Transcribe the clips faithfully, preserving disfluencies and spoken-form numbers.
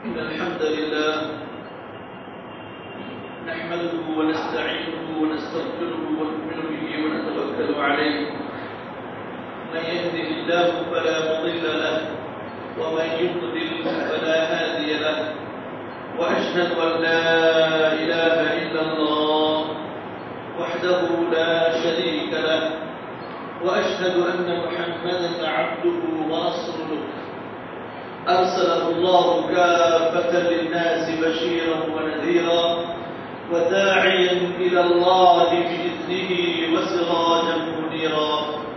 إن الحمد لله نحمده ونستعينه ونستغفره ونؤمن به ونتوكل عليه من يهده الله فلا مضل له ومن يضلل فلا هادي له وأشهد أن لا إله إلا الله وحده لا شريك له وأشهد أن محمدا عبده ورسوله أرسله الله كافة للناس بشيرا ونذيرا وداعيا إلى الله بإذنه وسراجا منيرا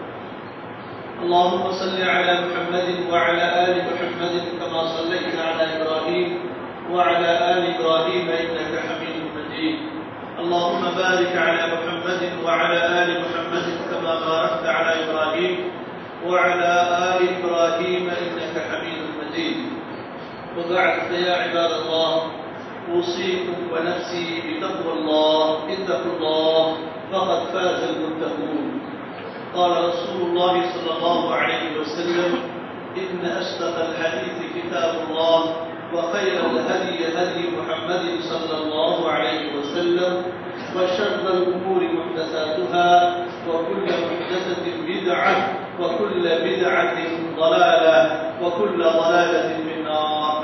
اللهم صل على محمد وعلى آل محمد كما صليت على إبراهيم وعلى آل إبراهيم إنك حميد مجيد اللهم بارك على محمد وعلى آل محمد كما باركت على إبراهيم وعلى آل إبراهيم إنك حميد مجيد وبعد فيا عباد الله أوصيكم ونفسي بتقوى الله اتقوا الله فقد فاز المتقون قال رسول الله صلى الله عليه وسلم إن أصدق الحديث كتاب الله وخير الهدي هدي محمد صلى الله عليه وسلم وشر الأمور محدثاتها وكل محدثة بدعة وكل بدعة ضلالة وكل ضلالة في النار.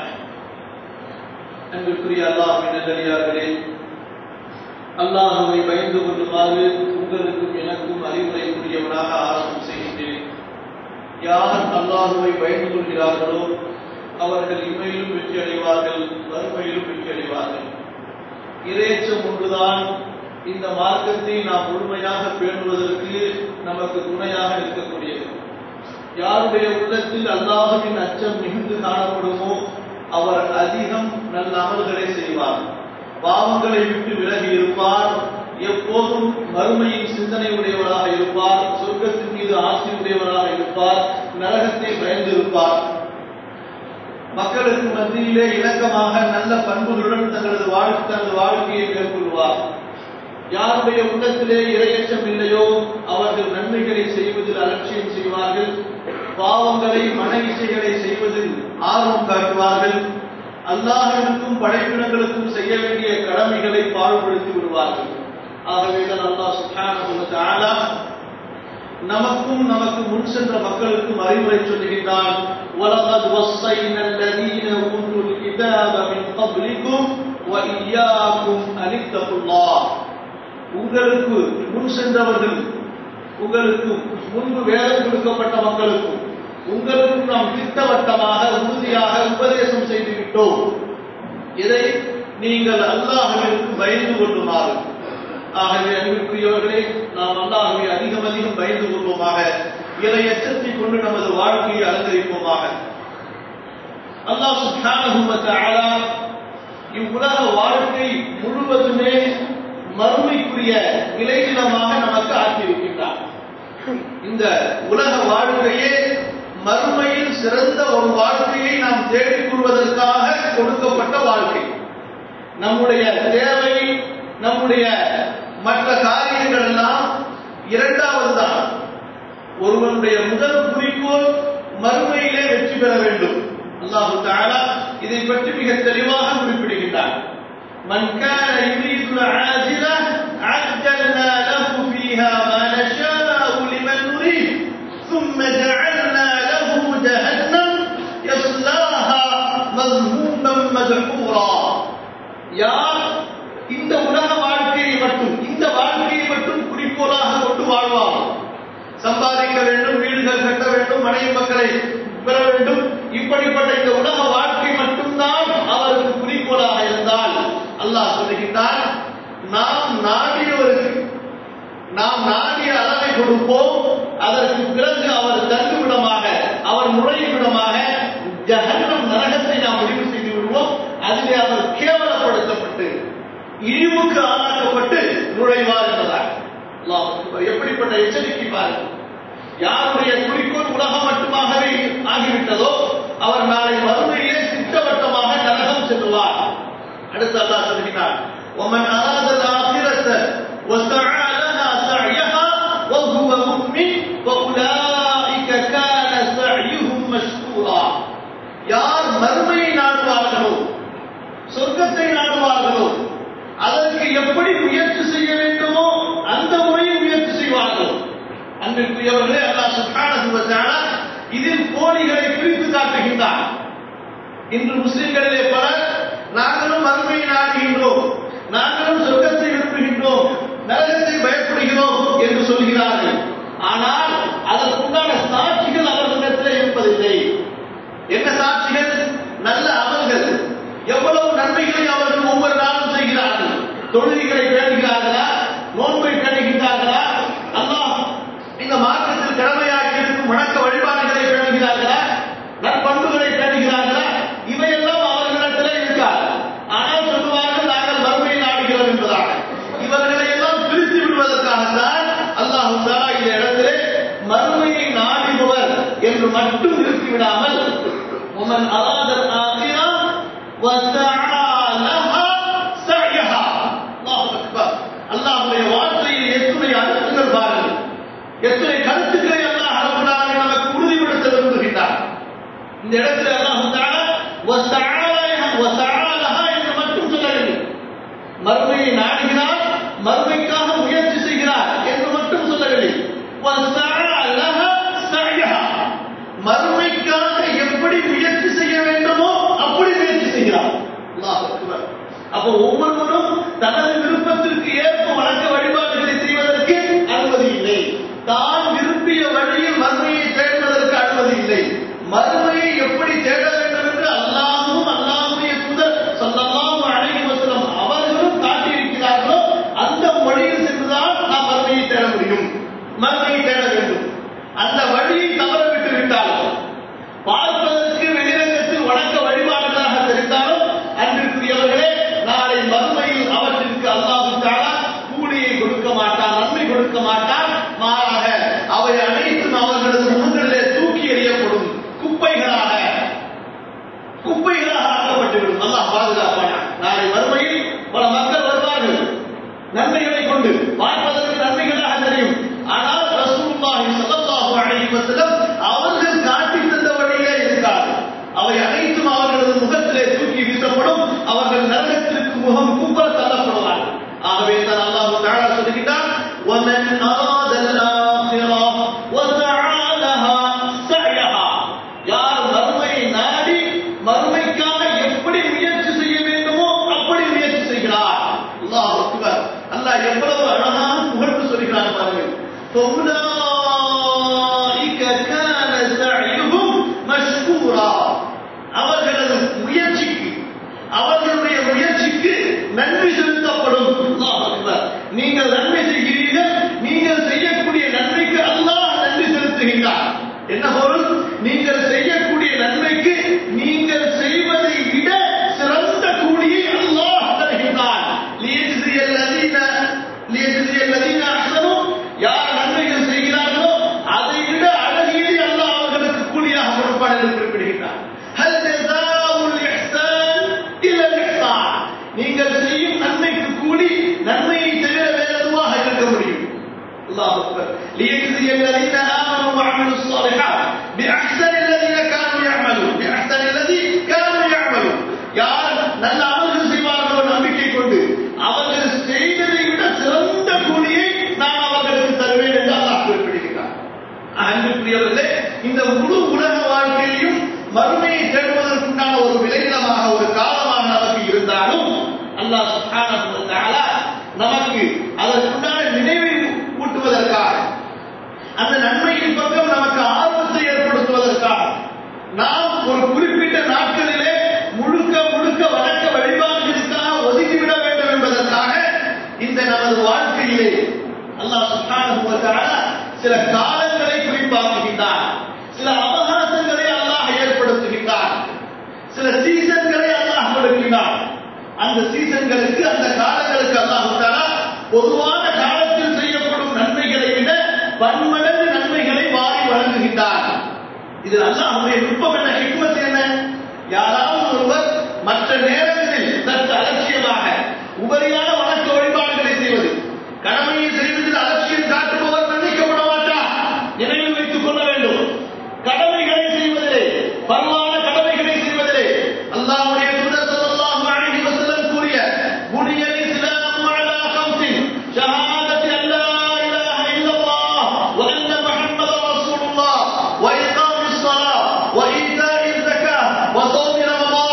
அன்பிற்குரிய அல்லாஹ்வின் நல்லடியார்களே, அல்லாஹ்வை பயந்து கொள்ளுமாறு உங்களுக்கும் எனக்கும் அறிவுரை கூறியவனாக ஆரம்பம் செய்கின்றேன். யார் அல்லாஹ்வை பயந்து கொள்கிறார்களோ அவர்கள் இம்மையிலும் வெற்றி அடைவார்கள், வறுமையிலும் வெற்றி அடைவார்கள். இறையச்சம் ஒன்றுதான் இந்த மார்க்கத்தை நாம் முழுமையாக பேணுவதற்கு நமக்கு துணையாக இருக்கக்கூடியது. யாருடைய உள்ளத்தில் அல்லாஹ்வின் அச்சம் மிகுந்து காணப்படுமோ அவர் அதிகம் நல்ல அமல்களை செய்வார், பாவங்களை விட்டு விலகி இருப்பார், எப்போதும் மறுமையின் சிந்தனை உடையவராக இருப்பார், சொர்க்கத்தின் மீது ஆசை உடையவராக இருப்பார், நரகத்தை பயந்திருப்பார். மக்களுக்கு மத்தியிலே இணக்கமாக நல்ல பண்புகளுடன் தங்களது வாழ்க்கை தனது வாழ்க்கையை மேற்கொள்வார். யாருடைய உள்ளத்திலே இறையச்சம் இல்லையோ அவர்கள் நன்மைகளை செய்வதில் அலட்சியம் செய்வார்கள், பாவங்களை மன இச்சைகளை செய்வதில் ஆர்வம் காட்டுவார்கள், அல்லாஹ்விற்கும் படைப்பினங்களுக்கும் செய்ய வேண்டிய கடமைகளை பாழ்படுத்தி விடுவார்கள். ஆகவே தான் அல்லாஹ் சுப்ஹானஹு வ தஆலா நமக்கும் நமக்கு முன் சென்ற மக்களுக்கும் அறிவுரை சொல்லுகின்றான். وَلَقَدْ وَصَّيْنَا الَّذِينَ أُوتُوا الْكِتَابَ مِنْ قَبْلِكُمْ وَإِيَّاكُمْ أَنِ اتَّقُوا اللَّهَ. உங்களுக்கு முன் சென்றவர்கள், உங்களுக்கு முன்பு வேதம் கொடுக்கப்பட்ட மக்களுக்கும் உங்களுக்கும் நாம் திட்டவட்டமாக உறுதியாக உபதேசம் செய்து விட்டோம். இதை நீங்கள் அல்லாஹ்விற்கு பயந்து கொள்ளுமாறு. ஆகவே அன்பிற்குரியவர்களே, நாம் அல்லாஹ்வை அதிகம் அதிகம் பயந்து கொள்வோமாக, இறை அச்சத்தை கொண்டு நமது வாழ்க்கையை அலங்கரிப்போமாக. அல்லாஹ் சுப்ஹானஹு வ தஆலா இவ்வுலக வாழ்க்கை முழுவதுமே மறுமைக்குரிய விளைநிலமாக நமக்கு ஆக்கியிருக்கின்றார். இந்த உலக வாழ்க்கையே மறுமையில் சிறந்த ஒரு வாழ்க்கையை நாம் தேடிக் கொள்வதற்காக கொடுக்கப்பட்ட வாழ்க்கை. நம்முடைய தேவை, நம்முடைய மற்ற காரியங்கள் எல்லாம் இரண்டாவது தான். ஒருவனுடைய முதல் குறிக்கோள் மறுமையிலே வெற்றி பெற வேண்டும். அல்லாஹ் தஆலா இதை பற்றி மிக தெளிவாக குறிப்பிடுகின்றார். من كان يريد العاجلة عجلنا له فيها ما نشاء لمن نريد ثم جعلنا له جهنم يصلاها مذموما مدحورا. யார் இந்த உலக வாழ்க்கையை மட்டும் இந்த வாழ்க்கையை மட்டும் குறிக்கோளாக கொண்டு வாழ்வார், சம்பாதிக்க வேண்டும், வீடுகள் கட்ட வேண்டும், மனைவி மக்களை பெற வேண்டும், இப்படிப்பட்ட இந்த உலக வாழ்க்கை மட்டும்தான் அவருக்கு குறிக்கோளாக இருந்தால் அல்லாஹ் சொல்லுகின்றான், நாம் நாடியவருக்கு நாம் நாடிய அளவை கொடுப்போம், அதற்கு பிறகு அவர் தங்குவிடமாக அவர் நுழைவிடமாக ஜஹன்னம் நரகத்தை நாம் முடிவு செய்து விடுவோம். அதிலே அவர் கேவலப்படுத்தப்பட்டு இழிவுக்கு ஆளாக்கப்பட்டு நுழைவார் என்பதால் அல்லாஹ் எப்படிப்பட்ட எச்சரிக்கை பாருங்கள். யாருடைய குறிக்கோள் உலகம் மட்டுமாகவே ஆகிவிட்டதோ அவர் நாளை மறுமையிலே திட்டவட்டமாக நரகம் செல்வார். அடுத்து அல்லாஹ் சொல்கிறார், وَمَنْ أَرَادَ الْآخِرَةَ وَسَعَى لَهَا سَعْيَهَا وَهُوَ مُؤْمِنٌ فَأُولَٰئِكَ كَانَ سَعْيُهُمْ مَشْكُورًا. யார் மறுமையை நாடுவார்களோ இன்று முஸ்லிம்களிலே பலர் நாங்களும் மறுமையை நாடுகின்றோம், நாங்களும் சொர்க்கத்தை விரும்புகின்றோம், நரகத்தை பயப்படுகிறோம் என்று சொல்கிறார்கள். ஆனால் அதற்குண்டான சாட்சிகள் அவர்களிடத்தில் இருப்பதில்லை. என்ன சாட்சிகள்? நல்ல அமல்கள். எவ்வளவு நன்மைகளை அவர்கள் ஒவ்வொரு நாளும் செய்கிறார்கள். தொழுகைகளை பேணுகிறார்களா? நோன்பை பேணுகின்றார்களா? அல்லாஹ் இந்த மார்க்கத்தில் கடமையாக்கி இருக்கும் வணக்க வழிபாடுகளை பேணுகிறார்களா? நற்பண்புகளை பேணுகிறார்களா? இவையெல்லாம் அவர்களிடத்தில் இருக்காது. ஆனால் சொல்லுவார்கள் நாங்கள் மறுமையை நாடுகிறோம் என்பதாக. இவர்களை எல்லாம் பிரித்து விடுவதற்காகத்தான் அல்லாஹ் தஆலா இந்த இடத்திலே மறுமையை நாடுபவர் என்று மட்டும் நிறுத்திவிடாமல் ومن أراد الآخرة وسعى لها سعيها. الله أكبر. அல்லாஹ்வுடைய வார்த்தையில் எத்தனை அர்த்தங்கள் பாருங்கள், எத்தனை கருத்துக்களை அல்லாஹ் ரப்பல் ஆலமீன் நமக்கு உறுதிப்படுத்த விரும்புகிறார். இந்த இடத்தில் அல்லாஹ் தஆலா வஸஅ லஹா என்று மட்டும் சொல்லவில்லை. மறுமையை நாடுகிறார், மறுமைக்காக முயற்சி செய்கிறார் என்று மட்டும் சொல்லவில்லை. வஸஅ லஹா சஅயஹா, மறுமைக்காக எப்படி முயற்சி செய்ய வேண்டுமோ அப்படி முயற்சி செய்கிறார். அல்லாஹ் அக்பர். அப்போ ஒவ்வொருவரும் தனது விருப்பத்திற்கு ஏற்ப வணக்க வழிபாடுகளை செய்வதற்கு அனுமதி இல்லை. தான் விரும்பிய வழியில் மறுமையை தேடுவதற்கு அனுமதி இல்லை. மறுமையை எப்படி தேட வேண்டும் என்று அல்லாஹ்வும் அல்லாஹ்வுடைய தூதர் ஸல்லல்லாஹு அலைஹி வஸல்லம் அவர்களும் காட்டியிருக்கிறார்களோ அந்த வழியில் சென்றுதான் நாம் மறுமையை தேட முடியும், மறுமையை தேட வேண்டும். அந்த வழியை தவறவிட்டு விட்டாலும், பார்ப்பதற்கு வெளிரங்கத்தில் வணக்க வழிபாடுகளாக தெரிந்தாலும் அன்பிற்குரியவர்களே, நாளை மறுமையில் அவற்றிற்கு அல்லாஹ் தஆலா கூலியை கொடுக்க மாட்டான், நன்மை கொடுக்க மாட்டான். மாறாக அவை அனைத்தும் அவர்களது முகங்களிலே தூக்கி எறியப்படும், குப்பைகளாக குப்பைகளாக ஆக்கப்பட்டுவிடும். அல்லாஹ் பாதுகாப்பான. நாளை மறுமையில் பல மக்கள் வருவார்கள் நன்மைகளை கொண்டு, பார்ப்பதற்கு நன்மைகளாக தெரியும். ஆனால் ரசூலுல்லாஹி ஸல்லல்லாஹு அலைஹி வஸல்லம் அவர்கள் காட்டி தந்த வழியிலே இருக்காது. அவை அனைத்தும் அவர்களது முகத்திலே தூக்கி வீசப்படும். அவர்கள் நரகத்திற்கு முகம் குப்புற தள்ளப்படுவார்கள். ஆகவே தான் அல்லாஹ் தஆலா சொல்கிறார், وَمَنْ أَرَادَ الْآخِرَةَ وَسَعَى لَهَا سَعْيَهَا. யார் மறுமையை நாடி மறுமைக்காக எப்படி முயற்சி செய்ய வேண்டுமோ அப்படி முயற்சி செய்கிறார். அல்லாஹ் அக்பர். அல்லாஹ் எவ்வளவு அழகான புகழ்ந்து சொல்கிறார் பாருங்கள். فَأُولَٰئِكَ كَانَ سَعْيُهُمْ مَشْكُورًا. அவர்களது முயற்சிக்கு, அவர்களுடைய முயற்சிக்கு நன்மை செலுத்தப்படும். அல்லாஹ் அக்பர். நீங்கள் நன்மை செய்கிறீர்கள், நீங்கள் செய்யக்கூடிய நன்மைக்கு அல்லாஹ் நன்றி செலுத்துகிறார். என்ன பொருள்? நீங்கள் செய்யக்கூடிய நன்மைக்கு நீங்கள் செய்வதை விட சிறந்த கூலியை அல்லாஹ் தருகிறார். லியஜ்ஸியல் லதீன லியஜ்ஸியல் லதீன அஹ்ஸனு. யார் நன்மைகள் செய்கிறார்களோ அதை விட அழகியதை அல்லாஹ் அவர்களுக்கு கூலியாக கொடுப்பார் என்று குறிப்பிடுகிறார். ஹல் ஜஸாஉல் இஹ்சான் இல்லல் இஹ்சான். நீங்கள் செய்யும் நன்மைக்கு கூலி நன்மையை தவிர வேறு எதுவாக இருக்க முடியும்? அல்லாஹ் அக்பர். லியஜ்ஸியல் லதீன ஆமனு வஅமிலுஸ் ஸாலிஹாத் பிஅஹ்ஸனி அல்லதீன கானூ يعملون பிஅஹ்ஸனி அல்லதீ கானூ يعملون. யார் நல்ல அமல்கள் செய்வார்களோ நம்பிக்கை கொண்டு, அவர்கள் செய்ததை விட சிறந்த கூலியை நான் அவர்களுக்கு தருவேன் என்று அல்லாஹ் குறிப்பிடுகிறார். அன்புக்குரியவர்களே, இந்த முழு உலக வாழ்க்கையிலும் மறுமையை தேடுவதற்குண்டான ஒரு விளைநிலமாக, ஒரு காலமாக நமக்கு இருந்தாலும் அல்லாஹ் சுப்ஹானஹு வ தஆலா நமக்கு அதற்குண்டான நினைவை ஊட்டுவதற்காக, அந்த நன்மையின் பக்கம் நமக்கு ஆர்வத்தை ஏற்படுத்துவதற்காக, நாம் ஒரு குறிப்பிட்ட நாட்களிலே முழுக்க முழுக்க வணக்க வழிபாடுகளுக்காக ஒதுக்கிவிட வேண்டும் என்பதற்காக இந்த நமது வாழ்க்கையிலே அல்லாஹ் சுப்ஹானஹு வ தஆலா சில காலங்களை குறிப்பாக்குகின்றார், சில அவகாசங்களை அல்லாஹ் ஏற்படுத்துகின்றார், சில சீசன்களை அல்லாஹ் கொடுக்கிறார். அந்த சீசன்களுக்கு, அந்த காலங்களுக்கு அல்லாஹ் தஆலா பொதுவான காலத்தில் செய்யப்படும் நன்மைகளை விட பன்மடங்கு நன்மைகளை வாரி வழங்குகின்றார். இது அல்லாஹ்வுடைய நுட்பம். என்ன ஹிக்மத் என்ன? யாராவது ஒருவர் மற்ற நேரங்களில் சற்று அலட்சியமாக உபரியான வணக்க வழிபாடுகளை செய்வது, கடமையை செய்வதில் அலட்சியம் காட்டுபவர் மன்னிக்கப்பட மாட்டார். நினைவில் வைத்துக் கொள்ள வேண்டும். கடமைகளை செய்வதிலே, பரவான கடமைகளை செய்வதிலே அல்லாஹ்வுடைய தூதர் ஸல்லல்லாஹு அலைஹி வஸல்லம் கூறிய புனியல் இஸ்லாம் அலா கம்ஸின் ஷஹாதத்தி அல்லா இலாஹ இல்லல்லாஹ் வ அன்ன முஹம்மதர் ரசூலுல்லாஹ் வ இகாமிஸ் ஸலாத் வ ஈதாஇஸ் ஸகாத் வ ஸௌமி ரமதான்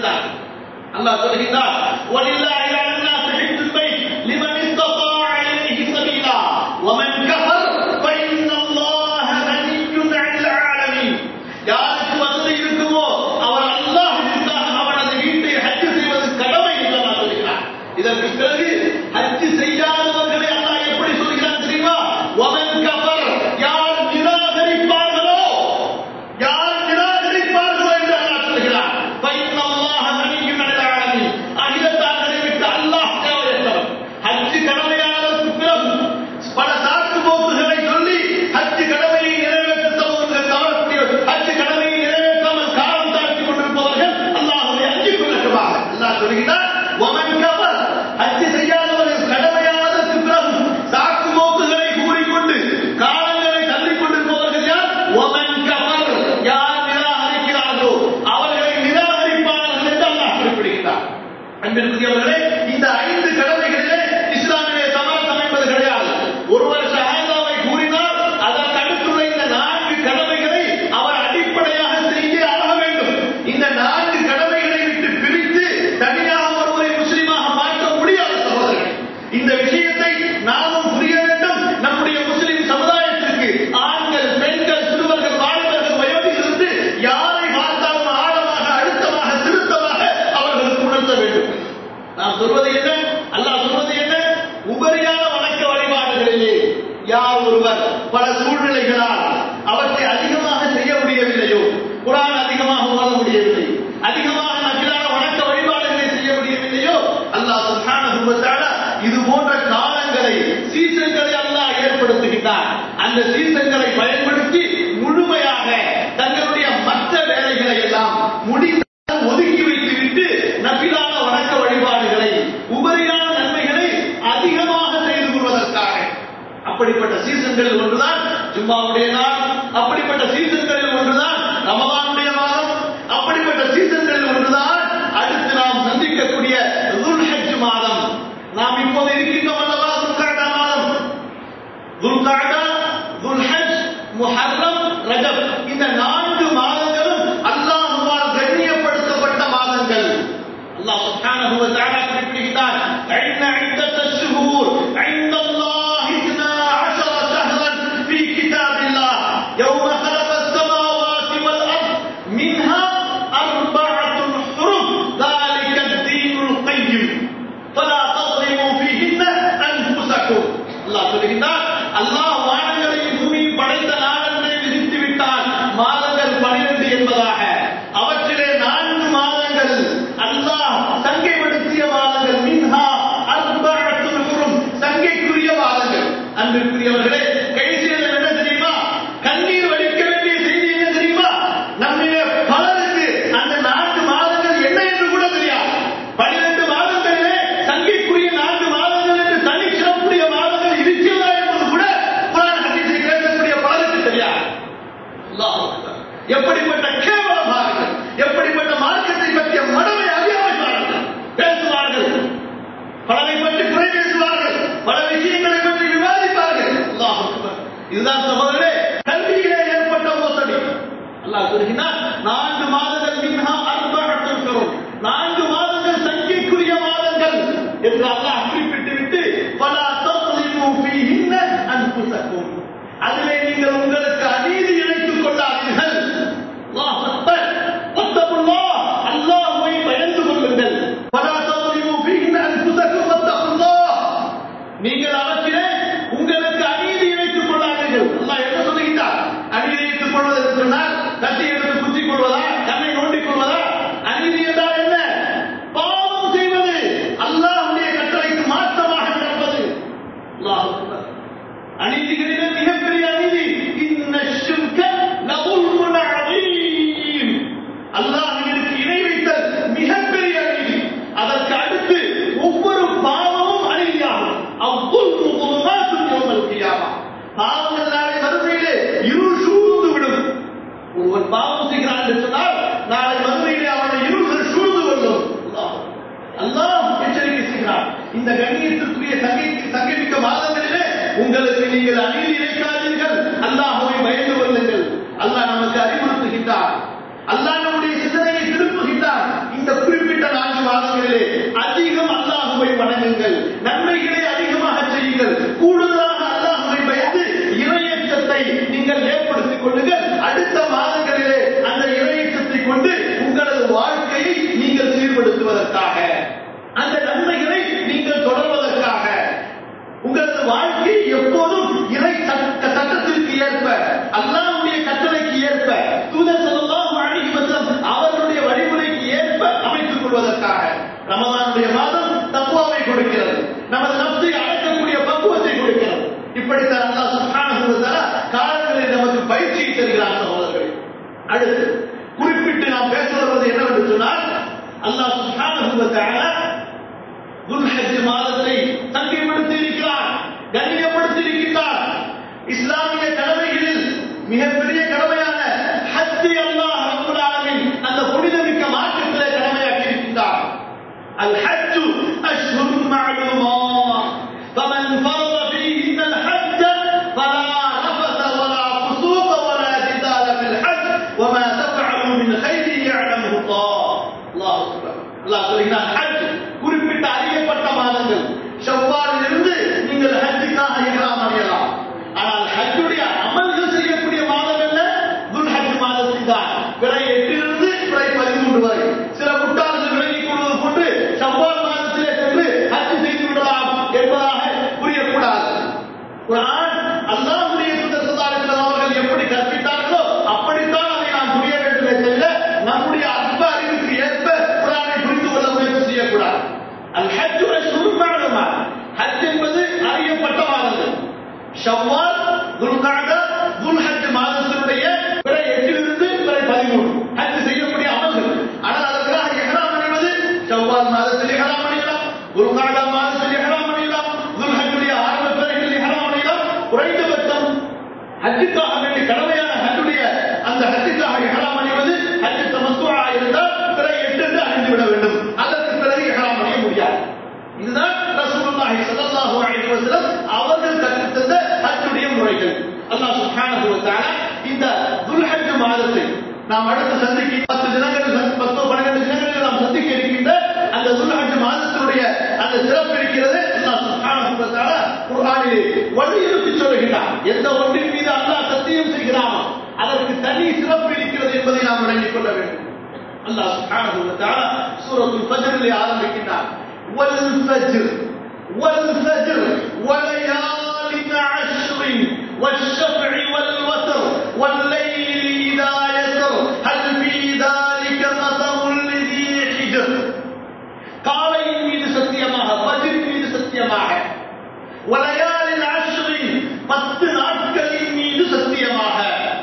கொடுத்தார். அல்லாஹ் சொல்கிறார், வலில்லாஹி அலன்னாஸி ஹஜ்ஜுல் பைத் லிமன் இஸ்ததாஅ இலைஹி சபீலா வமன் கஃபர் ஃபஇன்னல்லாஹ கனிய்யுன் 'அனில் ஆலமீன். யாருக்கு வசதி இருக்குமோ அவர் அல்லாஹ்விற்காக அவனது வீட்டை ஹஜ் செய்வது கடமை என்று அல்லாஹ் சொல்கிறார். இதற்கு பிறகு ஹஜ் செய்யாதவர்களை அல்லாஹ் எப்படி சொல்கிறான் தெரியுமா? வமன் கஃபர், யார் நிராகரிப்பார்களோ யார் நிராகரிப்பார்களோ என்று அல்லாஹ் சொல்கிறார். ஃபஇன்னல்லாஹ கனிய்யுன் 'அனில் ஆலமீன். அகிலத்தார்களை விட்டு அல்லாஹ் தேவையற்றவன். ஹஜ் கடமையானதற்கு பிறகு பல சாக்கு போக்குகளை சொல்லி ஹஜ் கடமையை நிறைவேற்ற தவறுகள் தவறக்கூடிய ஹஜ் கடமையை நிறைவேற்றாமல் காலம் தாழ்த்திக் கொண்டிருப்பவர்கள் அல்லாஹ்வை அஞ்சிக் கொள்ளட்டுமாக. அல்லாஹ் சொல்கிறார், வமன் கஃபர், ஹஜ் செய்யாதவர்கள் கடமையானதற்கு பிறகு சாக்கு போக்குகளை கூறிக்கொண்டு காலங்களை தள்ளிக் கொண்டிருப்பவர்கள் யார்? வமன் கஃபர், யார் நிராகரிக்கிறார்களோ அவர்களை நிராகரிப்பார்கள் என்று அல்லாஹ் குறிப்பிடுகிறார். அன்பிற்குரியவர்களே, இந்த ஐந்து கடமைகளிலே இஸ்லாமிலே சமரசம் என்பது கிடையாது. ஒருவர் ஷஹாதாவை கூறினால் அதற்கு அடுத்துள்ள இந்த நான்கு கடமைகளை அவர் அடிப்படையாக செய்தே ஆக வேண்டும். இந்த நான்கு கடமைகளை விட்டு பிரித்து தனியாக ஒருவரை முஸ்லிமாக மாற்ற முடியாத சகோதரர்கள். இந்த விஷயத்தை நாமும் புரிய வேண்டும். நம்முடைய முஸ்லிம் சமுதாயத்திற்கு ஆண்கள், பெண்கள், சிறுவர்கள், வாலிபர்கள், வயோதிகருக்கு யாரை பார்த்தாலும் ஆழமாக, அழுத்தமாக, திருத்தமாக அவர்களுக்கு உணர்த்த வேண்டும். நாம் சொல்வது என்ன? அல்லாஹ் சொல்வது என்ன? உபரியான வணக்க வழிபாடுகளிலே யார் ஒருவர் பல சூழ்நிலைகளால் அவற்றை அதிகமாக செய்ய முடியவில்லையோ, குர்ஆன் அதிகமாக ஓத முடியவில்லை, அதிகமாக நபிலான வணக்க வழிபாடுகளை செய்ய முடியவில்லையோ, அல்லாஹ் சுப்ஹானஹு வ தஆலா இது போன்ற காலங்களை, சீசன்களை அல்லாஹ் ஏற்படுத்துகிறார். அந்த சீசன்களை பயன்படுத்தி முழுமையாக தங்களுடைய மற்ற வேலைகளை எல்லாம் முடிந்த ஒதுக்கி வைத்துவிட்டு நபிலான வணக்க வழிபாடுகளை, உபரியான நன்மைகளை அதிகமாக செய்து கொள்வதற்காக அப்படிப்பட்ட சீசன்களில் ஒன்றுதான் ஜும்மாவுடைய நாள், அப்படிப்பட்ட சீசன்களில் ஒன்றுதான் ரமலானுடைய மாதம், அப்படிப்பட்ட சீசன்களில் ஒன்றுதான் அடுத்து நாம் சந்திக்கக்கூடிய துல்ஹஜ் மாதம். நாம் இப்போது இருக்கின்றோம் அல்லவா, துல்காடா மாதம். துல்காடா, துல்ஹஜ், முஹர்ரம், ரஜப், இந்த நான்கு மாதங்களும் அல்லாஹ்வால் கண்ணியப்படுத்தப்பட்ட மாதங்கள். அல்லாஹ் சுப்ஹானஹு வ தஆலா குறிப்பிடுகிறார், "இன்ன இத்தத்தஷ் ஷுஹூர் இன்தல்லாஹி இஸ்னா அஷர ஷஹரன் ஃபீ கிதாபில்லாஹ் யௌம ഖലഖஸ் ஸமாவாதி வல் அர்த் மின்ஹா அர்பஅத்துன் ஹுரும் ذلك الدين القيم فلا تظلموا فيهن أنفسكم." அல்லாஹ் சொல்கிறார், அல்லாஹ் வானங்களையும் பூமியையும் படைத்த நாளை விதித்து விட்டான் மாதங்கள் பன்னிரண்டு என்பதாக. அவற்றிலே நான்கு மாதங்கள் அல்லாஹ் சங்கைப்படுத்திய மாதங்கள். மின்ஹா அர்பஅத்துன் ஹுரும், சங்கைக்குரிய மாதங்கள். அன்பிற்குரியவர்களே, கடைசியில் என்ன தெரியுமா? கண்ணீர் வடிக்க வேண்டிய செய்தி என்ன தெரியுமா? நம்மிலே பலருக்கு அந்த நான்கு மாதங்கள் என்ன என்று கூட தெரியாது. பன்னிரண்டு மாதங்களிலே சங்கைக்குரிய நான்கு மாதங்கள் என்று தனி சிறப்புடைய மாதங்கள் இருக்கிறதா என்பது கூட குர்ஆன் ஹதீஸை கேட்கக்கூடிய பலருக்கு தெரியாது. அல்லாஹ் அக்பர். எப்படிப்பட்ட கேவலமார்கள், எப்படிப்பட்ட மார்க்கத்தை பற்றிய மடமை அறியாமல் பேசுவார்கள், பலரை பற்றி குறை பேசுவார்கள், பல விஷயங்களை பற்றி விவாதிப்பார்கள். அல்லாஹ் அக்பர். இதுதான் சகோதரரே கல்வியிலே ஏற்பட்ட மோசடி. அல்லாஹ் சொல்கிறார், நான்கு மாதங்கள் மின்ஹா அர்பஅத்துன் ஹுரும், நான்கு மாதங்கள் சங்கைக்குரிய மாதங்கள் என்று அல்லாஹ் குறிப்பிட்டு விட்டு ஃபலா தظلموا فيهن أنفسكم, அதிலே நீங்கள் உங்களுக்கு அநீதி இழைத்துக் கொள்ளாதீர்கள். அல்லாஹ் அக்பர். வத்தகுல்லாஹ், அல்லாஹ்வை பயந்து கொள்ளுங்கள். ஃபலா தظلموا فيهن أنفسكم வத்தகுல்லாஹ், நீங்கள் அவற்றிலே உங்களுக்கு அநீதி இழைத்துக் கொள்ளாதீர்கள். அல்லாஹ் என்ன சொல்லுகிறார்? அநீதி இழைத்துக் கொள்வது என்று சொன்னால் கத்தி எடுத்து குத்திக் கொள்வதா, கண்ணை நோண்டிக் கொள்வதா? அநீதி என்றால் என்ன? பாவம் செய்வது, அல்லாஹ்வுடைய கட்டளைக்கு மாற்றமாக நடப்பது. அல்லாஹ் அக்பர். அநீதிகளிலே மிகப்பெரிய அநீதி இன்ன ஷிர்க லظுல்முன் அதீம், அல்லாஹ்விற்கு இணை வைத்தல் மிகப்பெரிய அநீதி. அதற்கு அடுத்து ஒவ்வொரு பாவமும் அநீதியாகும். அவ்வுல்மு ظுலுமாத்துன் யௌமல் கியாமா, பாவங்கள் நாளை மறுமையிலே இருள் சூழ்ந்து விடும். ஒருவன் பாவம் செய்கிறான் என்று சொன்னால் நாளை மறுமையிலே அவனை இருள்கள் சூழ்ந்து கொள்ளும். அல்லாஹ் எச்சரிக்கை செய்கிறார். இந்த கண்ணியத்திற்குரிய சங்கைக்கு சங்கமிக்க மாதங்களிலே உங்களுக்கு நீங்கள் அநீதி இழைக்காதீர்கள், அல்லாஹ்வை பயந்து கொள்ளுங்கள். அல்லாஹ் நமக்கு அறிவுறுத்துகின்றார், அல்லாஹ் நம்முடைய சிந்தனையை திருப்புகின்றார். இந்த குறிப்பிட்ட நாட்களிலே அதிகம் அல்லாஹ்வை வணங்குங்கள், நன்மைகளை அதிகமாக செய்யுங்கள், கூடுதலாக அல்லாஹ்வை பயந்து இறையச்சத்தை நீங்கள் ஏற்படுத்திக் கொள்ளுங்கள். அடுத்த மாதங்களிலே அந்த இறையச்சத்தை கொண்டு உங்களது வாழ்க்கையை நீங்கள் சீர்படுத்துவதற்காக, அந்த நன்மைகளை நீங்கள் தொடர்வதற்காக, உங்களது வாழ்க்கை எப்போதும் இறை சட்டத்திற்கு ஏற்ப, அல்லாஹ்வுடைய கட்டளைக்கு ஏற்ப, தூதர் ஸல்லல்லாஹு அலைஹி வஸல்லம் அவர்களுடைய வழிமுறைக்கு ஏற்ப அமைத்துக் கொள்வதற்காக. ரமலானுடைய மாதம் தக்வாவை கொடுக்கிறது, நமது நப்சை அடக்கக்கூடிய பக்குவத்தை கொடுக்கிறது. இப்படித்தான் அல்லாஹ் சுப்ஹானஹு வ தஆலா காலங்களில் நமக்கு பயிற்சியை தருகிறார் சகோதரர்களே. அடுத்து குறிப்பிட்டு நாம் பேச வருவது என்னவென்று சொன்னால், அல்லாஹ் சுப்ஹானஹு வ தஆலா துல்ஹஜ் மாதத்தை தங்கிப்படுத்தி இருக்கிறார், கண்ணியப்படுத்தி இருக்கிறார். இஸ்லாமிய கடமைகளில் மிகப்பெரிய கடமையான ஹஜ்ஜை அல்லாஹ் ரப்பல் ஆலமீன் அந்த புனிதமிக்க மார்க்கத்திலே கடமையாக்கி இருக்கின்றார். அல் ஹஜ்ஜு அஷ்ஹுருன் மஅலூமாத் ஃபமன் ஃபரத ஃபீஹின்ன அல் ஹஜ்ஜ ஃபலா ரஃபஸ வலா ஃபுசூக வலா ஜிதால ஃபில் ஹஜ் வமா தஃஅலு மின் கைரின் யஅலமுஹு அல்லாஹ். அல்லாஹ் அக்பர். அல்லாஹ் சொல்கிறான், ஹஜ் குறிப்பிட்ட அறியப்பட்ட மாதங்கள். ஷவ்வாலில் இருந்து நீங்கள் ஹஜ்ஜுக்காக இஹ்ராம் அணியலாம். ஆனால் ஹஜ்ஜுடைய அமல்கள் செய்யக்கூடிய மாதம் என்ன? துல்ஹஜ் மாதத்தில் தான். பிறை எட்டிலிருந்து பிறை பதிமூன்று வரை. சில முட்டாள்கள் விளங்கிக் கொள்வது போன்று ஷவ்வால் மாதத்திலே சென்று ஹஜ் செய்து விடலாம் என்பதாக புரியக்கூடாது. குர்ஆன் அல்லாஹ்வுடைய தூதர் ஸல்லல்லாஹு அலைஹி வஸல்லம் அவர்கள் எப்படி கற்பித்தார்களோ அப்படித்தான் அதை நாம் புரிய வேண்டுமே தவிர நம்முடைய அற்ப அறிவுக்கு ஏற்ப குர்ஆனை புரிந்து கொள்ள முயற்சி செய்யக்கூடாது. அல் ஹஜ்ஜு அஷ்ஹுருன் மஅலூமாத். ஹஜ் என்பது அறியப்பட்ட மாதங்கள். ஷவ்வால், துல்கஅதா, துல்ஹஜ் மாதத்தினுடைய பிறை எட்டிலிருந்து பிறை பதிமூன்று ஹஜ் செய்யக்கூடிய அமல்கள். ஆனால் அதற்காக இஹ்ராம் அணிவது ஷவ்வால் மாதத்தில் இஹ்ராம் அணியலாம், துல்கஅதா மாதத்தில் இஹ்ராம் அணியலாம், துல்ஹஜ்ஜுடைய ஆரம்ப பிறைகளில் இஹ்ராம் அணியலாம். குறைந்தபட்சம் ஹஜ்ஜுக்காக வேண்டி கடமையான ஹஜ்ஜுடைய அந்த ஹஜ்ஜுக்காக இஹ்ராம் அணிவது ஹஜ் தமத்துஆ இருந்தால் பிறை எட்டு என்று அணிந்து விட வேண்டும். அதற்கு பிறகு இஹ்ராம் அணிய முடியாது. இதுதான் ரசூலுல்லாஹி ஸல்லல்லாஹு அலைஹி வஸல்லம் அவர்கள் கற்றுத் தந்த ஹஜ்ஜுடைய முறைகள். அல்லாஹ் சுப்ஹானஹு வ தஆலா இந்த துல்ஹஜ் மாதத்தை நாம் அடுத்து சந்திக்க பத்து தினங்கள், பத்து பன்னிரண்டு தினங்களில் நாம் சந்திக்க இருக்கின்ற அந்த துல்ஹஜ் மாதத்தினுடைய அந்த சிறப்பு இருக்கிறது. அல்லாஹ் சுப்ஹானஹு வ தஆலா குர்ஆனிலே வலியுறுத்தி சொல்கிறார். எந்த ஒன்றின் மீது அல்லாஹ் சத்தியம் செய்கிறானோ அதற்கு தனி சிறப்பு இருக்கிறது என்பதை நாம் விளங்கிக் கொள்ள வேண்டும். அல்லாஹ் சுப்ஹானஹு வ தஆலா சூரத்துல் ஃபஜ்ரிலே ஆரம்பிக்கிறார். والفجر والفجر وليال عشر والشفع والوتر والليل إذا يسر هل في ذلك قسم لذي حجر. காலையின் மீது சத்தியமாக, ஃபஜ்ரின் மீது சத்தியமாக, வலயாலின் அஷ்ரின் பத்து நாட்களின் மீது சத்தியமாக.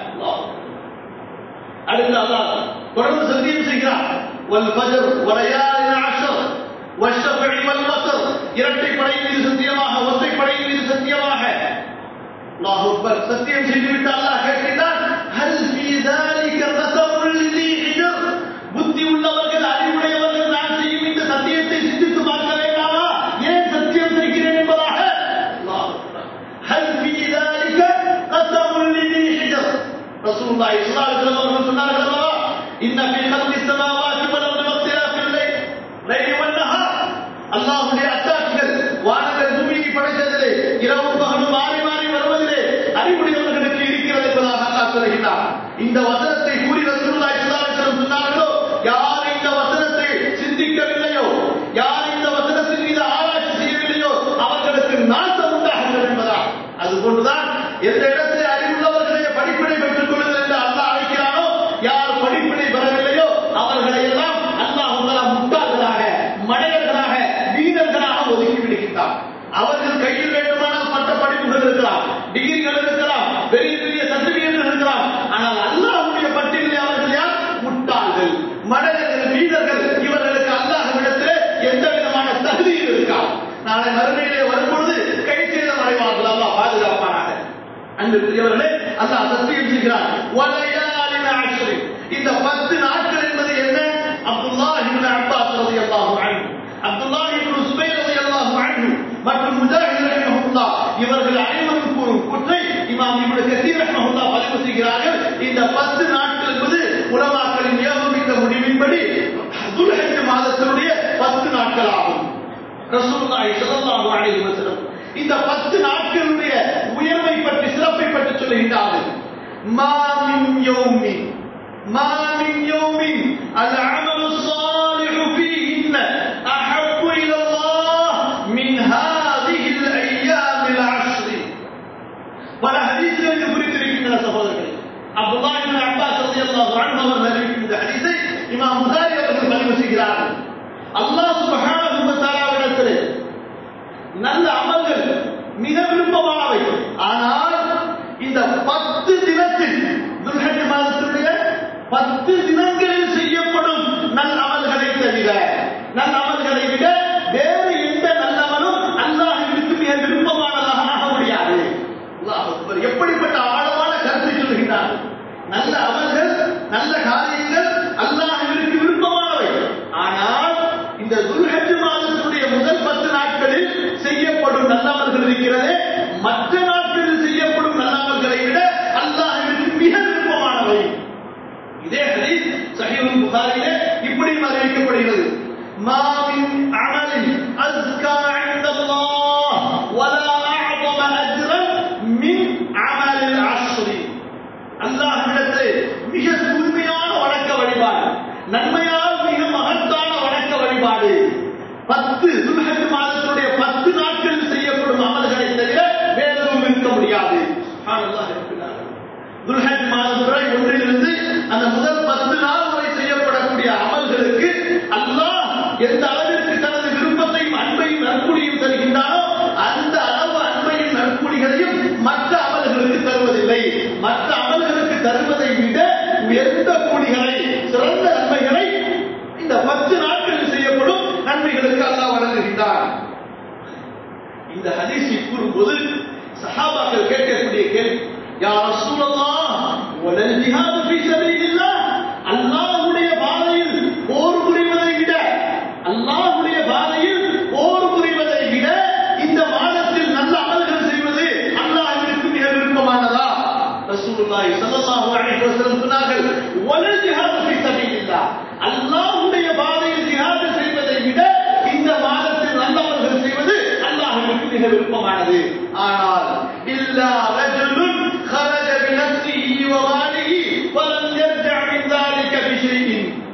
அடுத்து அல்லாஹ் தொடர்ந்து சத்தியம் செய்கிறார். வல் ஃபஜ்ர் வலயாலின் அஷ்ர் والشفع والوتر இரட்டை படை மீது சத்தியமாக, ஒற்றை படை மீது சத்தியமாக. அல்லாஹ் அக்பர். சத்தியம் செய்துவிட்டு அல்லாஹ் கேட்கிறார், ஹல் ஃபீ ذلك قسم لذي حجر. புத்தி உள்ளவர்கள், அறிவுடையவர்கள் நான் செய்யும் இந்த சத்தியத்தை சிந்தித்து பார்க்க வேண்டாமா? ஏன் சத்தியம் செய்கிறேன் என்பதாக. அல்லாஹ் அக்பர். ஹல் ஃபீ ذلك قسم لذي حجر. ரசூலுல்லாஹி ஸல்லல்லாஹு அலைஹி வஸல்லம் அவர்கள் சொன்னார்கள் அல்லவா, இன்ன ஃபீ خلق السماوات والارض واختلاف الليل والنهار. அல்லாஹ்வுடைய அத்தாட்சிகள், வானங்கள் பூமியை படைத்ததிலே இரவும் பகலும் மாறி மாறி வருவதிலே அறிவுடையவர்களுக்கு இருக்கிறது என்பதாக அல்லாஹ் சொல்கிறார். இந்த வசனத்தை கூறி ரசூலுல்லாஹி ஸல்லல்லாஹு அலைஹி வஸல்லம் சொன்னார்களோ, யார் இந்த வசனத்தை சிந்திக்கவில்லையோ, யார் இந்த வசனத்தின் மீது ஆராய்ச்சி செய்யவில்லையோ அவர்களுக்கு நாசம் உண்டாகும் என்பதாக. அதுபோன்றுதான் எந்த இடத்திலே அறிவுள்ளவர்களே படிப்பினை பெற்றுக் கொள்ளுங்கள் என்று அல்லாஹ் அழைக்கிறானோ, யார் படிப்பினை பெறவில்லையோ அவர்களை எல்லாம் அல்லாஹ் முட்டாள்களாக, மடையர்களாக, வீரர்களாக ஒதுக்கி விடுகின்றார். அவர்கள் கையில் வேண்டுமானால் பட்ட படிப்புகள் இருக்கலாம், டிகிரிகள் இருக்கலாம், பெரிய பெரிய சர்டிபிகேட் இருக்கலாம். ஆனால் அல்லாஹ்வுடைய பட்டியலில் அவர்கள் யார்? முட்டாள்கள், மடையர்கள், வீரர்கள். இவர்களுக்கு அல்லாஹ்விடத்திலே எந்த விதமான தகுதியும் இருக்காது. நாளை மறுமையிலே வரும்பொழுது கை சேதம் அடைவார்கள். அல்லாஹ் பாதுகாப்பானாக. அன்புக்குரியவர்களே, அல்லாஹ் சத்தியம் செய்கிறார். வலயாலின் அஷ்ர். இந்த பத்து நாட்கள் என்பது என்ன? அப்துல்லாஹ் இப்னு அப்பாஸ் ரலியல்லாஹு அன்ஹு, அப்துல்லாஹ் இப்னு சுபைர் ரலியல்லாஹு அன்ஹு மற்றும் முஜாஹித் ரஹிமஹுல்லாஹ் இவர்கள் அனைவரும் கூறும் கூற்றை இமாம் இப்னு கஸீர் ரஹிமஹுல்லாஹ் பதிவு செய்கிறார்கள். இந்த பத்து நாட்கள் என்பது உலமாக்களின் ஏகோபித்த முடிவின்படி துல்ஹஜ் மாதத்தினுடைய பத்து நாட்கள். நாட்கள் ஆகும். ரசூலுல்லாஹி ஸல்லல்லாஹு அலைஹி வஸல்லம் இந்த பத்து நாட்களுடைய உயர்வை பற்றி சிறப்பை பற்றி சொல்லுகிறார்கள். மா மின் யௌமின் மா மின் யௌமின் அல் அமலு ஸாலிஹு ஃபீஹின்ன அஹப்பு இலல்லாஹ் மின் ஹாதிஹி அல் அய்யாம் அல் அஷ்ர். பல ஹதீஸ்களில் குறிப்பிட்டிருக்கின்ற சகோதரர்களே, அப்துல்லாஹ் இப்னு அப்பாஸ் ரலியல்லாஹு அன்ஹு அவர்கள் அறிவிக்கின்ற இந்த ஹதீஸை இமாம் புகாரி அவர்கள் பதிவு செய்கிறார்கள். அல்லாஹ் சுப்ஹானஹு வ தஆலாவிடத்திலே நல்ல அமல்கள் மிக விருப்பமானவை. ஆனால் இந்த பத்து தினத்தில் துல்ஹஜ் மாதத்துடைய பத்து தினங்களில் செய்யப்படும் நல்ல அமல்களை தவிர நல்ல அமல்களை விட வேறு எந்த நல்ல அமலும் அல்லாஹ்விற்கு மிக விருப்பமானதாக ஆக முடியாது. அல்லாஹ் அக்பர். எப்படிப்பட்ட ஆழமான கருத்தை சொல்கிறார். நல்ல அமல்கள் நல்ல காரியங்கள் அல்லாஹ்விற்கு விருப்பமானவை. ஆனால் இந்த துல்ஹஜ் மாதத்துடைய முதல் பத்து நாட்களில் செய்யப்படும் நல்லமல்கள் இருக்கிறது, மற்ற நாட்களில் செய்யப்படும் நல்லமல்களை விட அல்லாஹ்விற்கு மிக விருப்பமானவை. இதே ஹதீஸ் சஹீஹுல் புகாரியிலே இப்படி அறிவிக்கப்படுகிறது. மா மின் அமலின் அஸ்கா இன்தல்லாஹ் வலா அஅதம அஜ்ரன் மின் அமலில் அஷ்ர். அல்லாஹ்விடத்திலே மிக தூய்மையான வணக்க வழிபாடு, நன்மையால் மிக மகத்தான வணக்க வழிபாடு பத்து துல்ஹஜ் மாதத்துடைய பத்து நாட்களில் செய்யப்படும் அமல்களை தவிர வேறு எதுவும் இருக்க முடியாது. சுப்ஹானல்லாஹ். துல்ஹஜ் மாதத்துறை ஒன்றிலிருந்து அந்த முதல் பத்து நாள் வரை செய்யப்படக்கூடிய அமல்களுக்கு அல்லாஹ் எந்த அளவிற்கு தனது விருப்பத்தையும் அன்பையும் நற்கூலியும் தருகின்றானோ அந்த அளவு அன்பையும் நற்கூலிகளையும் மற்ற அமல்களுக்கு தருவதில்லை. மற்ற அமல்களுக்கு தருவதை விட உயர்ந்த கூலிகளை, சிறந்த நன்மைகளை இந்த பத்து நாட்களில் செய்யப்படும் நன்மைகளுக்கு அல்லாஹ் வழங்குகின்றார். இந்த ஹதீஸை கூறும்போது சஹாபாக்கள் கேட்கக்கூடிய கேள்வி, யா ரசூலல்லாஹ் வலல் ஜிஹாது ஃபீ சபீலில்லாஹ், அல்லாஹ்வுடைய பாதையில் போர் புரிவதை விட அல்லாஹ்வுடைய பாதையில் போர் புரிவதை விட இந்த மாதத்தில் நல்ல அமல்கள் செய்வது அல்லாஹ்விற்கு மிக விருப்பமானதா? ரசூலுல்லாஹி ஸல்லல்லாஹு அலைஹி வஸல்லம் சொன்னார்கள், வலல் ஜிஹாது ஃபீ சபீலில்லாஹ், அல்லாஹ்வுடைய பாதையில் ஜிஹாத் செய்வதை விட இந்த மாதத்தில் நல்ல அமல்கள் செய்வது அல்லாஹ்விற்கு மிக விருப்பமானது. ஆனால் இல்லா ரஜுலுன் خرج بنفسه وماله ولم يرجع من ذلك بشيء.